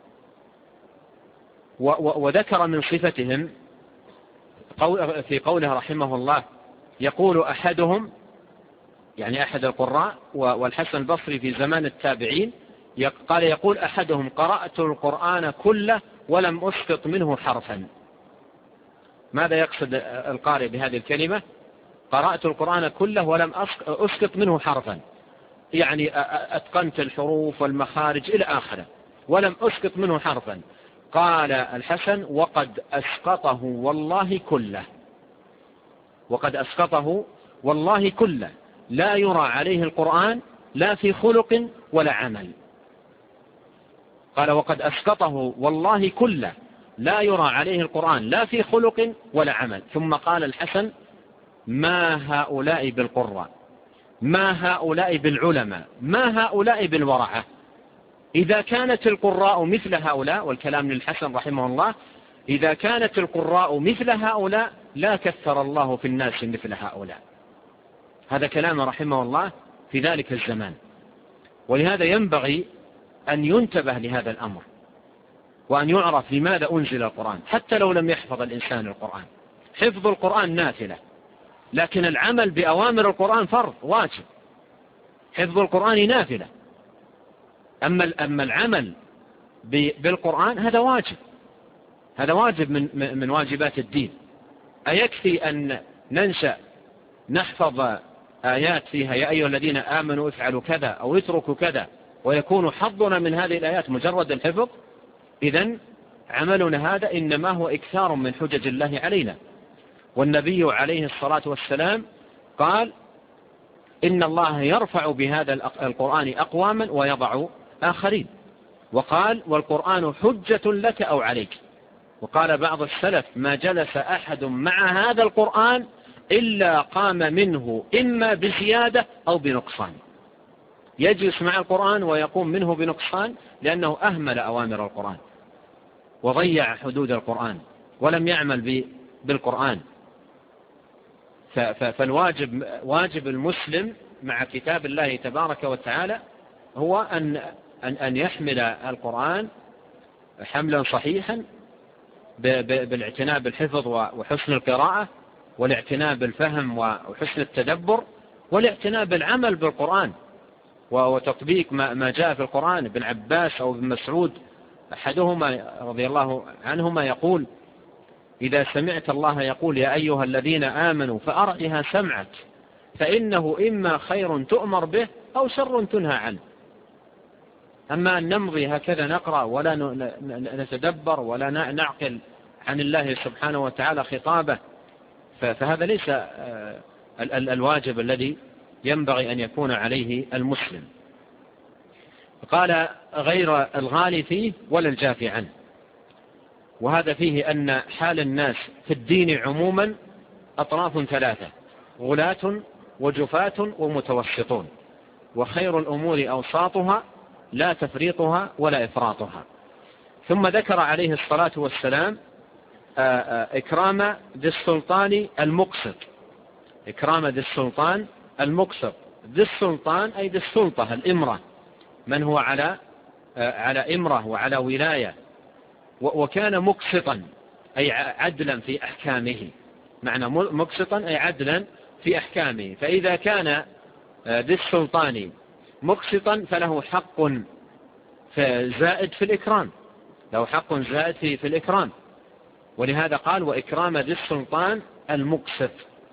وذكر من صفتهم في قوله رحمه الله: يقول أحدهم، يعني أحد القراء، والحسن البصري في زمان التابعين، قال: يقول أحدهم: قرأت القرآن كله ولم أسقط منه حرفا. ماذا يقصد القارئ بهذه الكلمة؟ قرأت القرآن كله ولم أسقط منه حرفا، يعني أتقنت الحروف والمخارج إلى آخره، ولم أسقط منه حرفا. قال الحسن: وقد أسقطه والله كله، وقد أسقطه والله كله، لا يرى عليه القرآن لا في خلق ولا عمل. قال: وقد أسقطه والله كله لا يرى عليه القرآن لا في خلق ولا عمل. ثم قال الحسن: ما هؤلاء بالقراء، ما هؤلاء بالعلماء، ما هؤلاء بالورعة. إذا كانت القراء مثل هؤلاء، والكلام للحسن رحمه الله، إذا كانت القراء مثل هؤلاء لا كثر الله في الناس مثل هؤلاء. هذا كلام رحمه الله في ذلك الزمان. ولهذا ينبغي أن ينتبه لهذا الأمر، وأن يعرف لماذا أنزل القرآن، حتى لو لم يحفظ الإنسان القرآن. حفظ القرآن نافلة، لكن العمل بأوامر القرآن فرض واجب. حفظ القرآن نافلة، أما العمل بالقرآن هذا واجب، هذا واجب من واجبات الدين. أيكفي أن ننشأ نحفظ آيات فيها يا أيها الذين آمنوا افعلوا كذا أو اتركوا كذا، ويكون حظنا من هذه الآيات مجرد الحفظ؟ إذن عملنا هذا إنما هو إكثار من حجج الله علينا. والنبي عليه الصلاة والسلام قال: إن الله يرفع بهذا القرآن أقواما ويضع آخرين. وقال: والقرآن حجة لك أو عليك. وقال بعض السلف: ما جلس أحد مع هذا القرآن إلا قام منه إما بزيادة أو بنقصان. يجلس مع القرآن ويقوم منه بنقصان، لأنه أهمل أوامر القرآن وضيع حدود القرآن ولم يعمل بالقرآن. فالواجب واجب المسلم مع كتاب الله تبارك وتعالى هو أن يحمل القرآن حملا صحيحا بالاعتناء بالحفظ وحسن القراءة، والاعتناء بالفهم وحسن التدبر، والاعتناء بالعمل بالقرآن وتطبيق ما جاء في القرآن. ابن عباس أو ابن مسعود أحدهما رضي الله عنهما يقول: إذا سمعت الله يقول يا أيها الذين آمنوا فأرعها سمعك، فإنه إما خير تؤمر به أو شر تنهى عنه. أما أن نمضي هكذا نقرأ ولا نتدبر ولا نعقل عن الله سبحانه وتعالى خطابه، فهذا ليس الواجب الذي ينبغي أن يكون عليه المسلم. قال: غير الغالي فيه ولا الجافي عنه. وهذا فيه أن حال الناس في الدين عموما أطراف ثلاثة: غلاة وجفاة ومتوسطون، وخير الأمور أوساطها لا تفريطها ولا إفراطها. ثم ذكر عليه الصلاة والسلام إكرام ذي السلطان المقسط. إكرام ذي السلطان المقسط. ذي السلطان أي ذي السلطة، الإمرة، من هو على إمرة وعلى ولاية. وكان مقسطا أي عدلا في أحكامه. معنى مقسطا أي عدلا في أحكامه. فإذا كان ذي السلطان مقسطا فله حق زائد في الإكرام، له حق زائد في الإكرام. ولهذا قال: وإكرام ذي السلطان المقسط.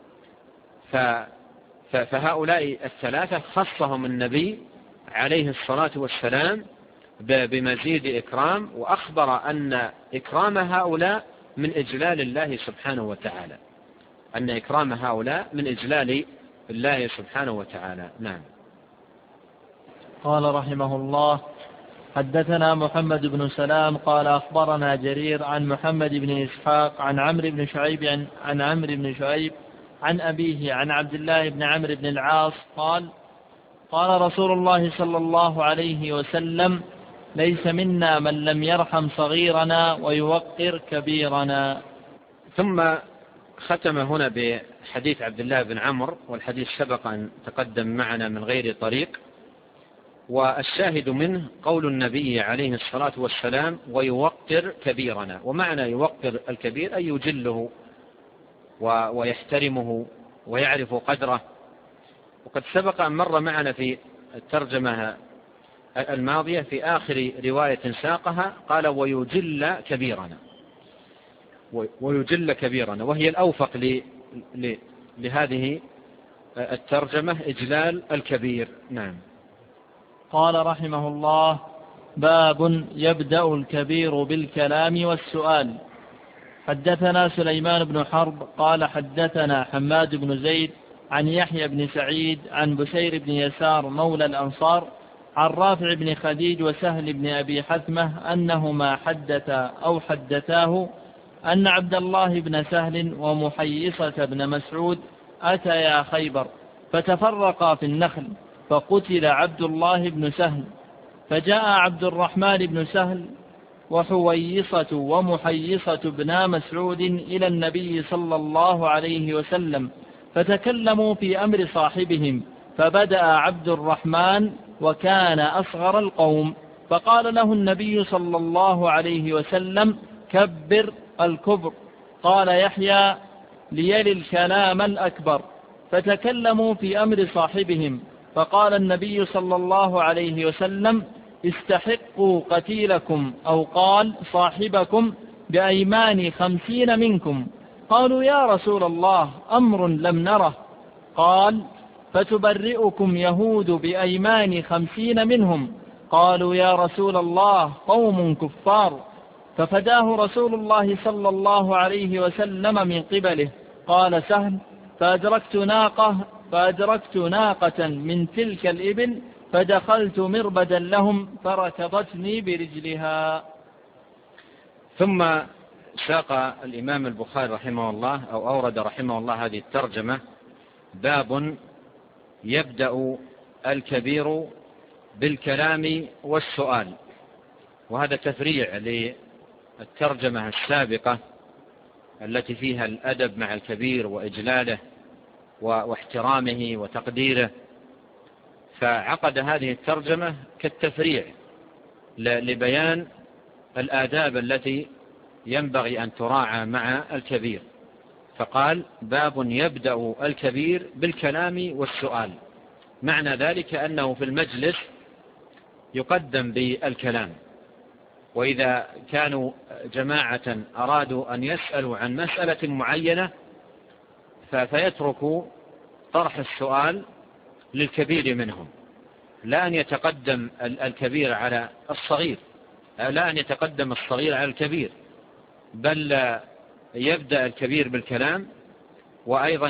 فهؤلاء الثلاثة خصهم النبي عليه الصلاة والسلام بمزيد إكرام، وأخبر أن إكرام هؤلاء من إجلال الله سبحانه وتعالى، أن إكرام هؤلاء من إجلال الله سبحانه وتعالى. نعم. قال رحمه الله: حدثنا محمد بن سلام قال أخبرنا جرير عن محمد بن إسحاق عن عمرو بن شعيب عن عمرو بن شعيب عن أبيه عن عبد الله بن عمرو بن العاص قال: قال رسول الله صلى الله عليه وسلم: ليس منا من لم يرحم صغيرنا ويوقر كبيرنا. ثم ختم هنا بحديث عبد الله بن عمرو، والحديث سبق أن تقدم معنا من غير طريق. والشاهد منه قول النبي عليه الصلاة والسلام: ويوقر كبيرنا. ومعنى يوقر الكبير أي يجله ويحترمه ويعرف قدره. وقد سبق أن مر معنا في الترجمة الماضية في آخر رواية ساقها قال: ويجل كبيرنا. ويجل كبيرنا، وهي الأوفق لهذه الترجمة: إجلال الكبير. نعم. قال رحمه الله: باب يبدأ الكبير بالكلام والسؤال. حدثنا سليمان بن حرب قال حدثنا حماد بن زيد عن يحيى بن سعيد عن بشير بن يسار مولى الأنصار عن رافع بن خديج وسهل بن أبي حثمة أنهما حدثاه أن عبد الله بن سهل ومحيصة بن مسعود أتيا خيبر فتفرقا في النخل، فقتل عبد الله بن سهل، فجاء عبد الرحمن بن سهل وحويصة ومحيصة بن مسعود إلى النبي صلى الله عليه وسلم، فتكلموا في أمر صاحبهم، فبدأ عبد الرحمن وكان أصغر القوم، فقال له النبي صلى الله عليه وسلم: كبر الكبر. قال يحيى: ليلي الكلام الأكبر. فتكلموا في أمر صاحبهم، فقال النبي صلى الله عليه وسلم: استحقوا قتيلكم، أو قال صاحبكم، بأيمان 50 منكم. قالوا: يا رسول الله، أمر لم نره. قال: فتبرئكم يهود بأيمان 50 منهم. قالوا: يا رسول الله، قوم كفار. ففداه رسول الله صلى الله عليه وسلم من قبله. قال سهل: فأدركت ناقة من تلك الإبل، فدخلت مربدا لهم فركضتني برجلها. ثم ساق الإمام البخاري رحمه الله أو أورد رحمه الله هذه الترجمة: باب يبدأ الكبير بالكلام والسؤال. وهذا تفريع للترجمة السابقة التي فيها الأدب مع الكبير وإجلاله واحترامه وتقديره، فعقد هذه الترجمة كالتفريع لبيان الآداب التي ينبغي أن تراعى مع الكبير، فقال: باب يبدأ الكبير بالكلام والسؤال. معنى ذلك أنه في المجلس يقدم بالكلام، وإذا كانوا جماعة أرادوا أن يسألوا عن مسألة معينة فيتركوا طرح السؤال للكبير منهم، لا أن يتقدم الكبير على الصغير، لا أن يتقدم الصغير على الكبير، بل يبدأ الكبير بالكلام، وأيضا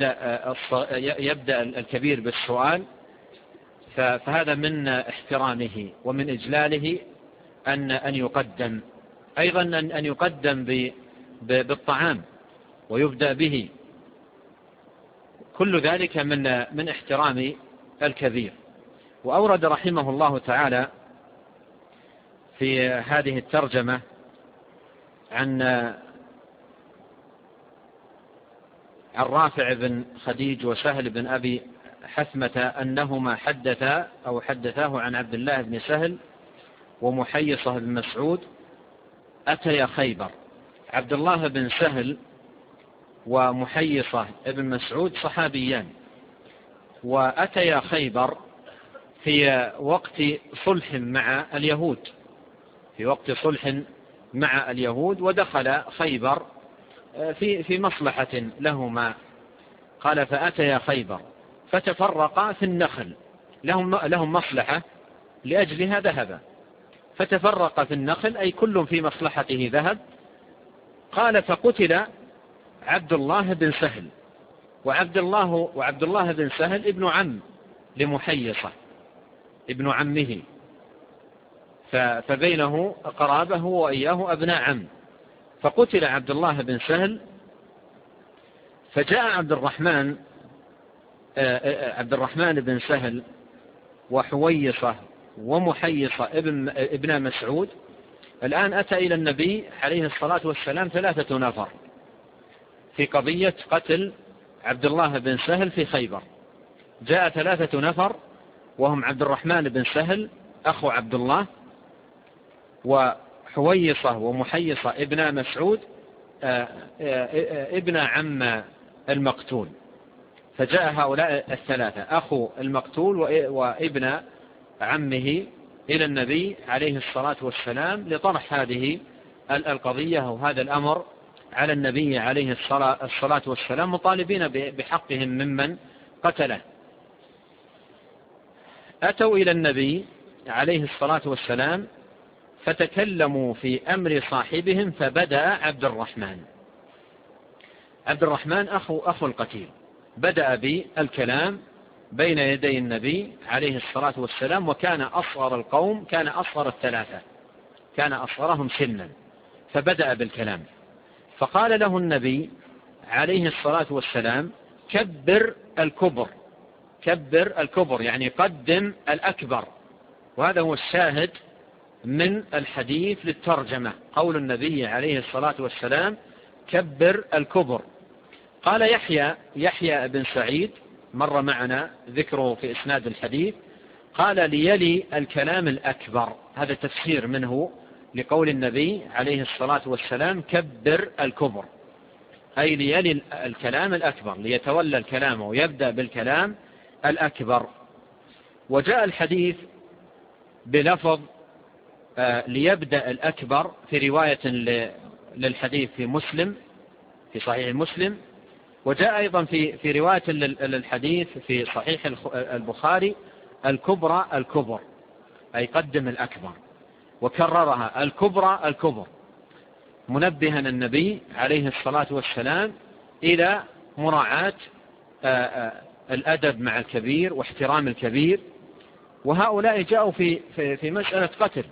يبدأ الكبير بالسؤال. فهذا من احترامه ومن إجلاله أن يقدم، أيضا أن يقدم بالطعام ويبدأ به، كل ذلك من احترام الكبير. وأورد رحمه الله تعالى في هذه الترجمة عن رافع بن خديج وسهل بن أبي حثمة أنهما حدثاه عن عبد الله بن سهل ومحيصة بن مسعود أتيا خيبر. عبد الله بن سهل ومحيصة بن مسعود صحابيان، وأتيا خيبر في وقت صلح مع اليهود، ودخل خيبر في مصلحة لهما. قال: فأتيا خيبر فتفرقا في النخل، لهم مصلحة لأجلها ذهبا، فتفرق في النخل، أي كل في مصلحته ذهب. قال: فقتل عبد الله بن سهل، وعبد الله بن سهل ابن عم لمحيصة، ابن عمه، فبينه قرابه وإياه أبناء عم. فقتل عبد الله بن سهل، فجاء عبد الرحمن بن سهل وحويصة ومحيصة ابن مسعود. الآن أتى إلى النبي عليه الصلاة والسلام 3 نفر في قضية قتل عبد الله بن سهل في خيبر. جاء 3 نفر وهم عبد الرحمن بن سهل أخو عبد الله، وحويصة ومحيصة ابن مسعود ابن عم المقتول. فجاء هؤلاء 3 أخو المقتول وابن عمه إلى النبي عليه الصلاة والسلام لطرح هذه القضية وهذا الأمر على النبي عليه الصلاة والسلام، مطالبين بحقهم ممن قتله. أتوا إلى النبي عليه الصلاة والسلام فتكلموا في أمر صاحبهم، فبدأ عبد الرحمن أخو القتيل، بدأ بالكلام بين يدي النبي عليه الصلاة والسلام، وكان أصغر القوم، كان أصغر الثلاثة، كان أصغرهم سنا، فبدأ بالكلام. فقال له النبي عليه الصلاة والسلام: كبر الكبر، كبر الكبر، يعني قدم الأكبر. وهذا هو الشاهد من الحديث للترجمة، قول النبي عليه الصلاة والسلام: كبر الكبر. قال يحيى بن سعيد، مر معنا ذكره في إسناد الحديث، قال: ليلي الكلام الأكبر. هذا تفسير منه لقول النبي عليه الصلاة والسلام: كبر الكبر، أي ليلي الكلام الأكبر، ليتولى الكلام ويبدأ بالكلام الأكبر. وجاء الحديث بلفظ ليبدأ الأكبر في رواية للحديث في مسلم، في صحيح مسلم، وجاء أيضا في رواية للحديث في صحيح البخاري: الكبرى الكبر، أي قدم الأكبر، وكررها: الكبرى الكبر، منبها النبي عليه الصلاة والسلام إلى مراعاة الأدب مع الكبير واحترام الكبير. وهؤلاء جاءوا في مسألة قتل،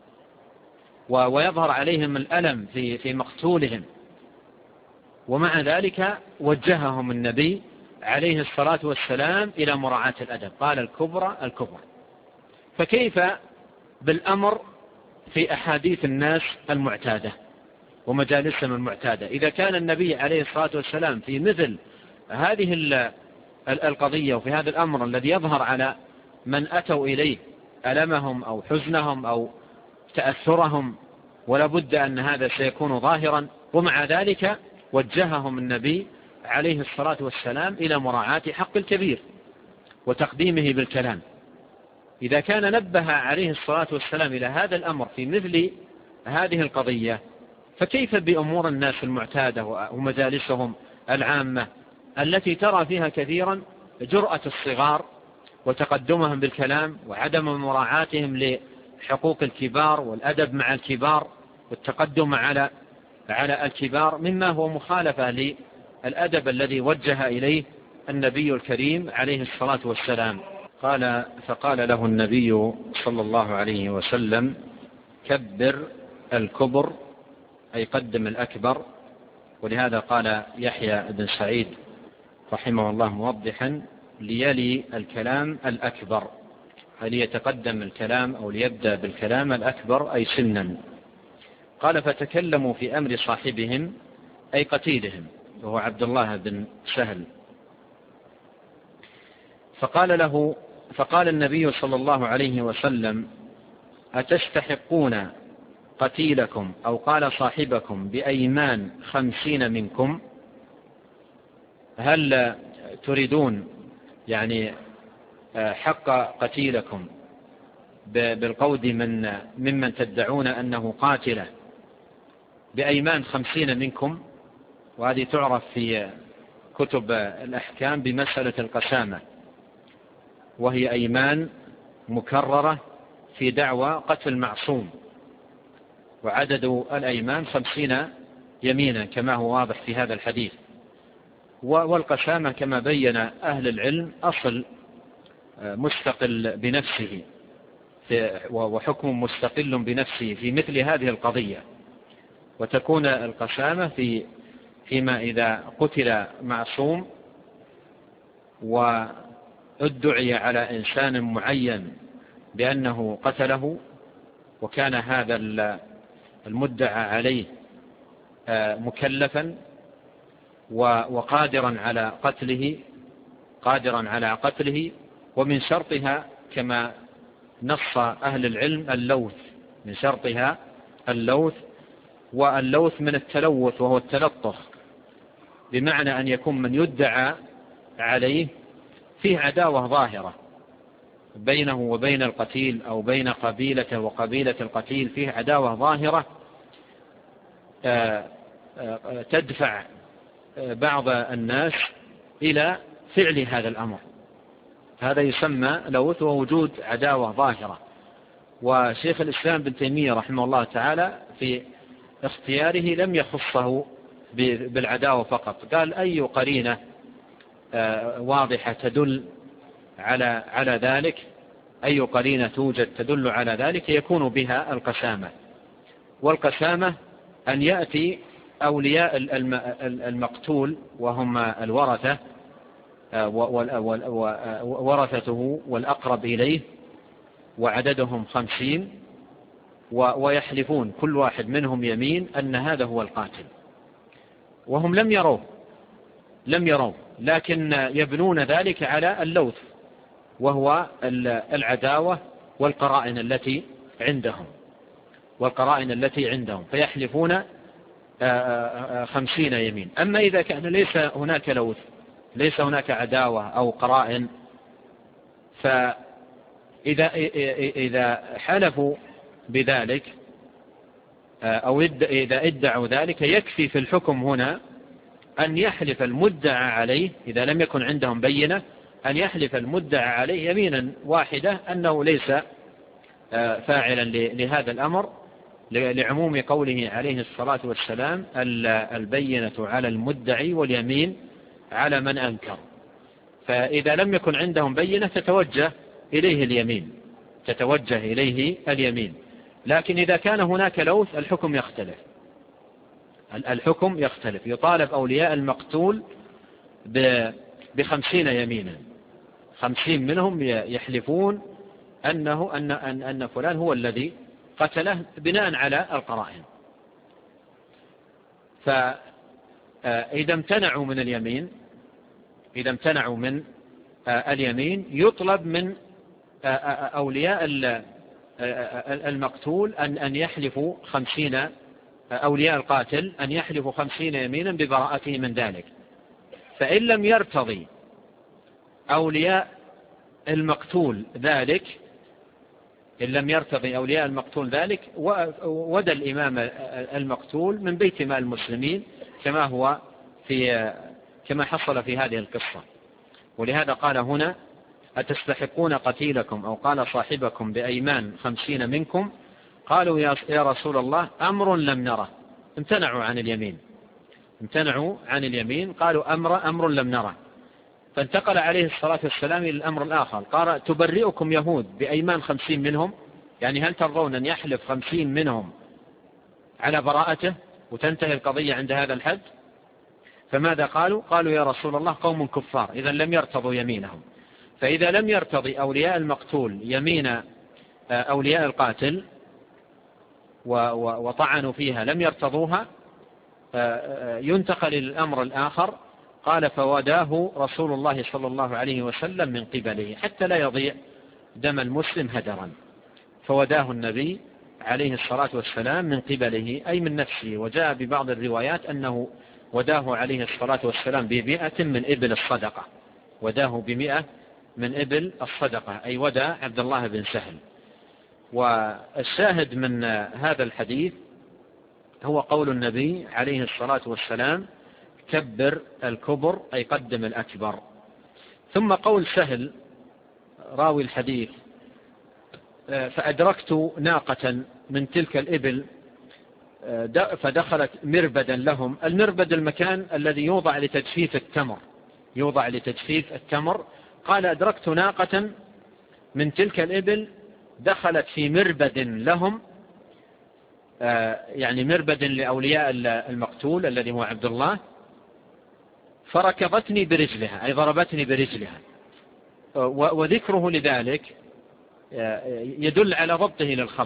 ويظهر عليهم الألم في مقتولهم، ومع ذلك وجههم النبي عليه الصلاة والسلام إلى مراعاة الأدب، قال: الكبرى الكبر. فكيف بالأمر في أحاديث الناس المعتادة ومجالسهم المعتادة؟ إذا كان النبي عليه الصلاة والسلام في مثل هذه القضية وفي هذا الأمر الذي يظهر على من أتوا إليه ألمهم أو حزنهم أو تأثرهم، ولا بد أن هذا سيكون ظاهرا، ومع ذلك وجههم النبي عليه الصلاة والسلام إلى مراعاة حق الكبير وتقديمه بالكلام. إذا كان نبه عليه الصلاة والسلام إلى هذا الأمر في مثل هذه القضية، فكيف بأمور الناس المعتادة ومجالسهم العامة التي ترى فيها كثيرا جرأة الصغار وتقدمهم بالكلام وعدم مراعاتهم لحقوق الكبار والأدب مع الكبار والتقدم على الكبار، مما هو مخالفة للأدب الذي وجه إليه النبي الكريم عليه الصلاة والسلام. فقال له النبي صلى الله عليه وسلم: كبر الكبر، أي قدم الأكبر. ولهذا قال يحيى بن سعيد رحمه الله موضحا: ليلي الكلام الأكبر، أي ليتقدم الكلام أو ليبدأ بالكلام الأكبر، أي سنا. قال: فتكلموا في أمر صاحبهم، أي قتيلهم، وهو عبد الله بن سهل. فقال النبي صلى الله عليه وسلم: أتستحقون قتيلكم، أو قال صاحبكم، بأيمان 50 منكم؟ هل تريدون يعني حق قتيلكم بالقود ممن تدعون أنه قاتله بأيمان 50 منكم؟ وهذه تعرف في كتب الأحكام بمسألة القسامة، وهي أيمان مكررة في دعوى قتل معصوم، وعدد الأيمان 50 يمينا كما هو واضح في هذا الحديث. والقسامة كما بين أهل العلم أصل مستقل بنفسه وحكم مستقل بنفسه في مثل هذه القضية، وتكون القسامة فيما إذا قتل معصوم وادعي على إنسان معين بأنه قتله، وكان هذا المدعى عليه مكلفا وقادرا على قتله، ومن شرطها كما نص أهل العلم اللوث، من شرطها اللوث، واللوث من التلوث وهو التلطخ، بمعنى أن يكون من يدعى عليه فيه عداوة ظاهرة بينه وبين القتيل، أو بين قبيلته وقبيلة القتيل، فيه عداوة ظاهرة تدفع بعض الناس إلى فعل هذا الأمر. هذا يسمى لوث، ووجود عداوة ظاهرة. وشيخ الإسلام بن تيمية رحمه الله تعالى في اختياره لم يخصه بالعداوة فقط، قال: أي قرينة واضحة تدل على ذلك، أي قرينة توجد تدل على ذلك يكون بها القسامة. والقسامة أن يأتي أولياء المقتول وهم الورثة ورثته والأقرب إليه وعددهم 50 ويحلفون كل واحد منهم يمين أن هذا هو القاتل، وهم لم يروه لكن يبنون ذلك على اللوث وهو العداوة والقرائن التي عندهم فيحلفون 50 يمين. أما إذا كان ليس هناك لوث، ليس هناك عداوة أو قرائن، فإذا حلفوا بذلك أو إذا ادعوا ذلك يكفي في الحكم هنا أن يحلف المدعى عليه، إذا لم يكن عندهم بينة، أن يحلف المدعى عليه يمينا واحدة أنه ليس فاعلا لهذا الأمر، لعموم قوله عليه الصلاة والسلام: البينة على المدعي واليمين على من أنكر. فإذا لم يكن عندهم بينة تتوجه إليه اليمين. لكن إذا كان هناك لوث الحكم يختلف. يطالب أولياء المقتول ب50 يمينا، 50 منهم يحلفون أن فلان هو الذي قتله بناء على القرائن. فإذا امتنعوا من اليمين يطلب من أولياء المقتول أن يحلفوا 50، أولياء القاتل أن يحلفوا 50 يمينا ببراءته من ذلك. فإن لم يرتضي أولياء المقتول ذلك ودى الإمام المقتول من بيت مال المسلمين كما حصل في هذه القصة. ولهذا قال هنا: أتستحقون قتيلكم، أو قال صاحبكم بأيمان 50 منكم. قالوا يا رسول الله أمر لم نره. امتنعوا عن اليمين، قالوا أمر لم نره. فانتقل عليه الصلاة والسلام إلى الأمر الآخر، قال: تبرئكم يهود بأيمان 50 منهم، يعني هل ترضون أن يحلف 50 منهم على براءته وتنتهي القضية عند هذا الحد؟ فماذا قالوا يا رسول الله قوم كفار، إذا لم يرتضوا يمينهم. فإذا لم يرتضي أولياء المقتول يمين أولياء القاتل وطعنوا فيها لم يرتضوها، ينتقل للأمر الآخر. قال: فوداه رسول الله صلى الله عليه وسلم من قبله حتى لا يضيع دم المسلم هدرا. فوداه النبي عليه الصلاة والسلام من قبله، أي من نفسه. وجاء ببعض الروايات أنه وداه عليه الصلاة والسلام ب100 من إبل الصدقة، وداه ب100 من إبل الصدقة، أي ودى عبد الله بن سهل. والشاهد من هذا الحديث هو قول النبي عليه الصلاة والسلام: كبر الكبر، أي قدم الأكبر. ثم قول سهل راوي الحديث: فأدركت ناقة من تلك الإبل فدخلت مربدا لهم. المربد المكان الذي يوضع لتجفيف التمر. قال: أدركت ناقة من تلك الإبل دخلت في مربد لهم، يعني مربد لأولياء المقتول الذي هو عبد الله، فركضتني برجلها، أي ضربتني برجلها. وذكره لذلك يدل على ضبطه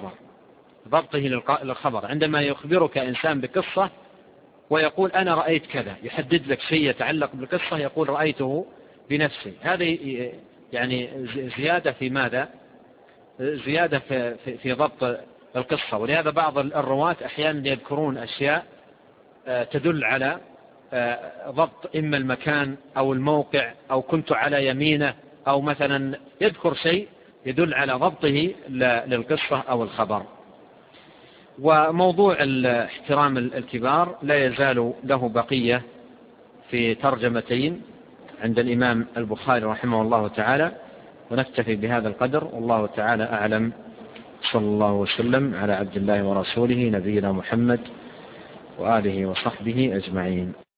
للخبر. عندما يخبرك إنسان بقصة ويقول أنا رأيت كذا، يحدد لك شيء يتعلق بالقصة، يقول رأيته بنفسي. هذه يعني زيادة في ماذا؟ زيادة في ضبط القصة. ولهذا بعض الرواة أحيانا يذكرون أشياء تدل على ضبط إما المكان أو الموقع أو كنت على يمينه، أو مثلا يذكر شيء يدل على ضبطه للقصة أو الخبر. وموضوع احترام الكبار لا يزال له بقية في ترجمتين عند الإمام البخاري رحمه الله تعالى، ونكتفي بهذا القدر، والله تعالى أعلم. صلى الله وسلم على عبد الله ورسوله نبينا محمد وآله وصحبه أجمعين.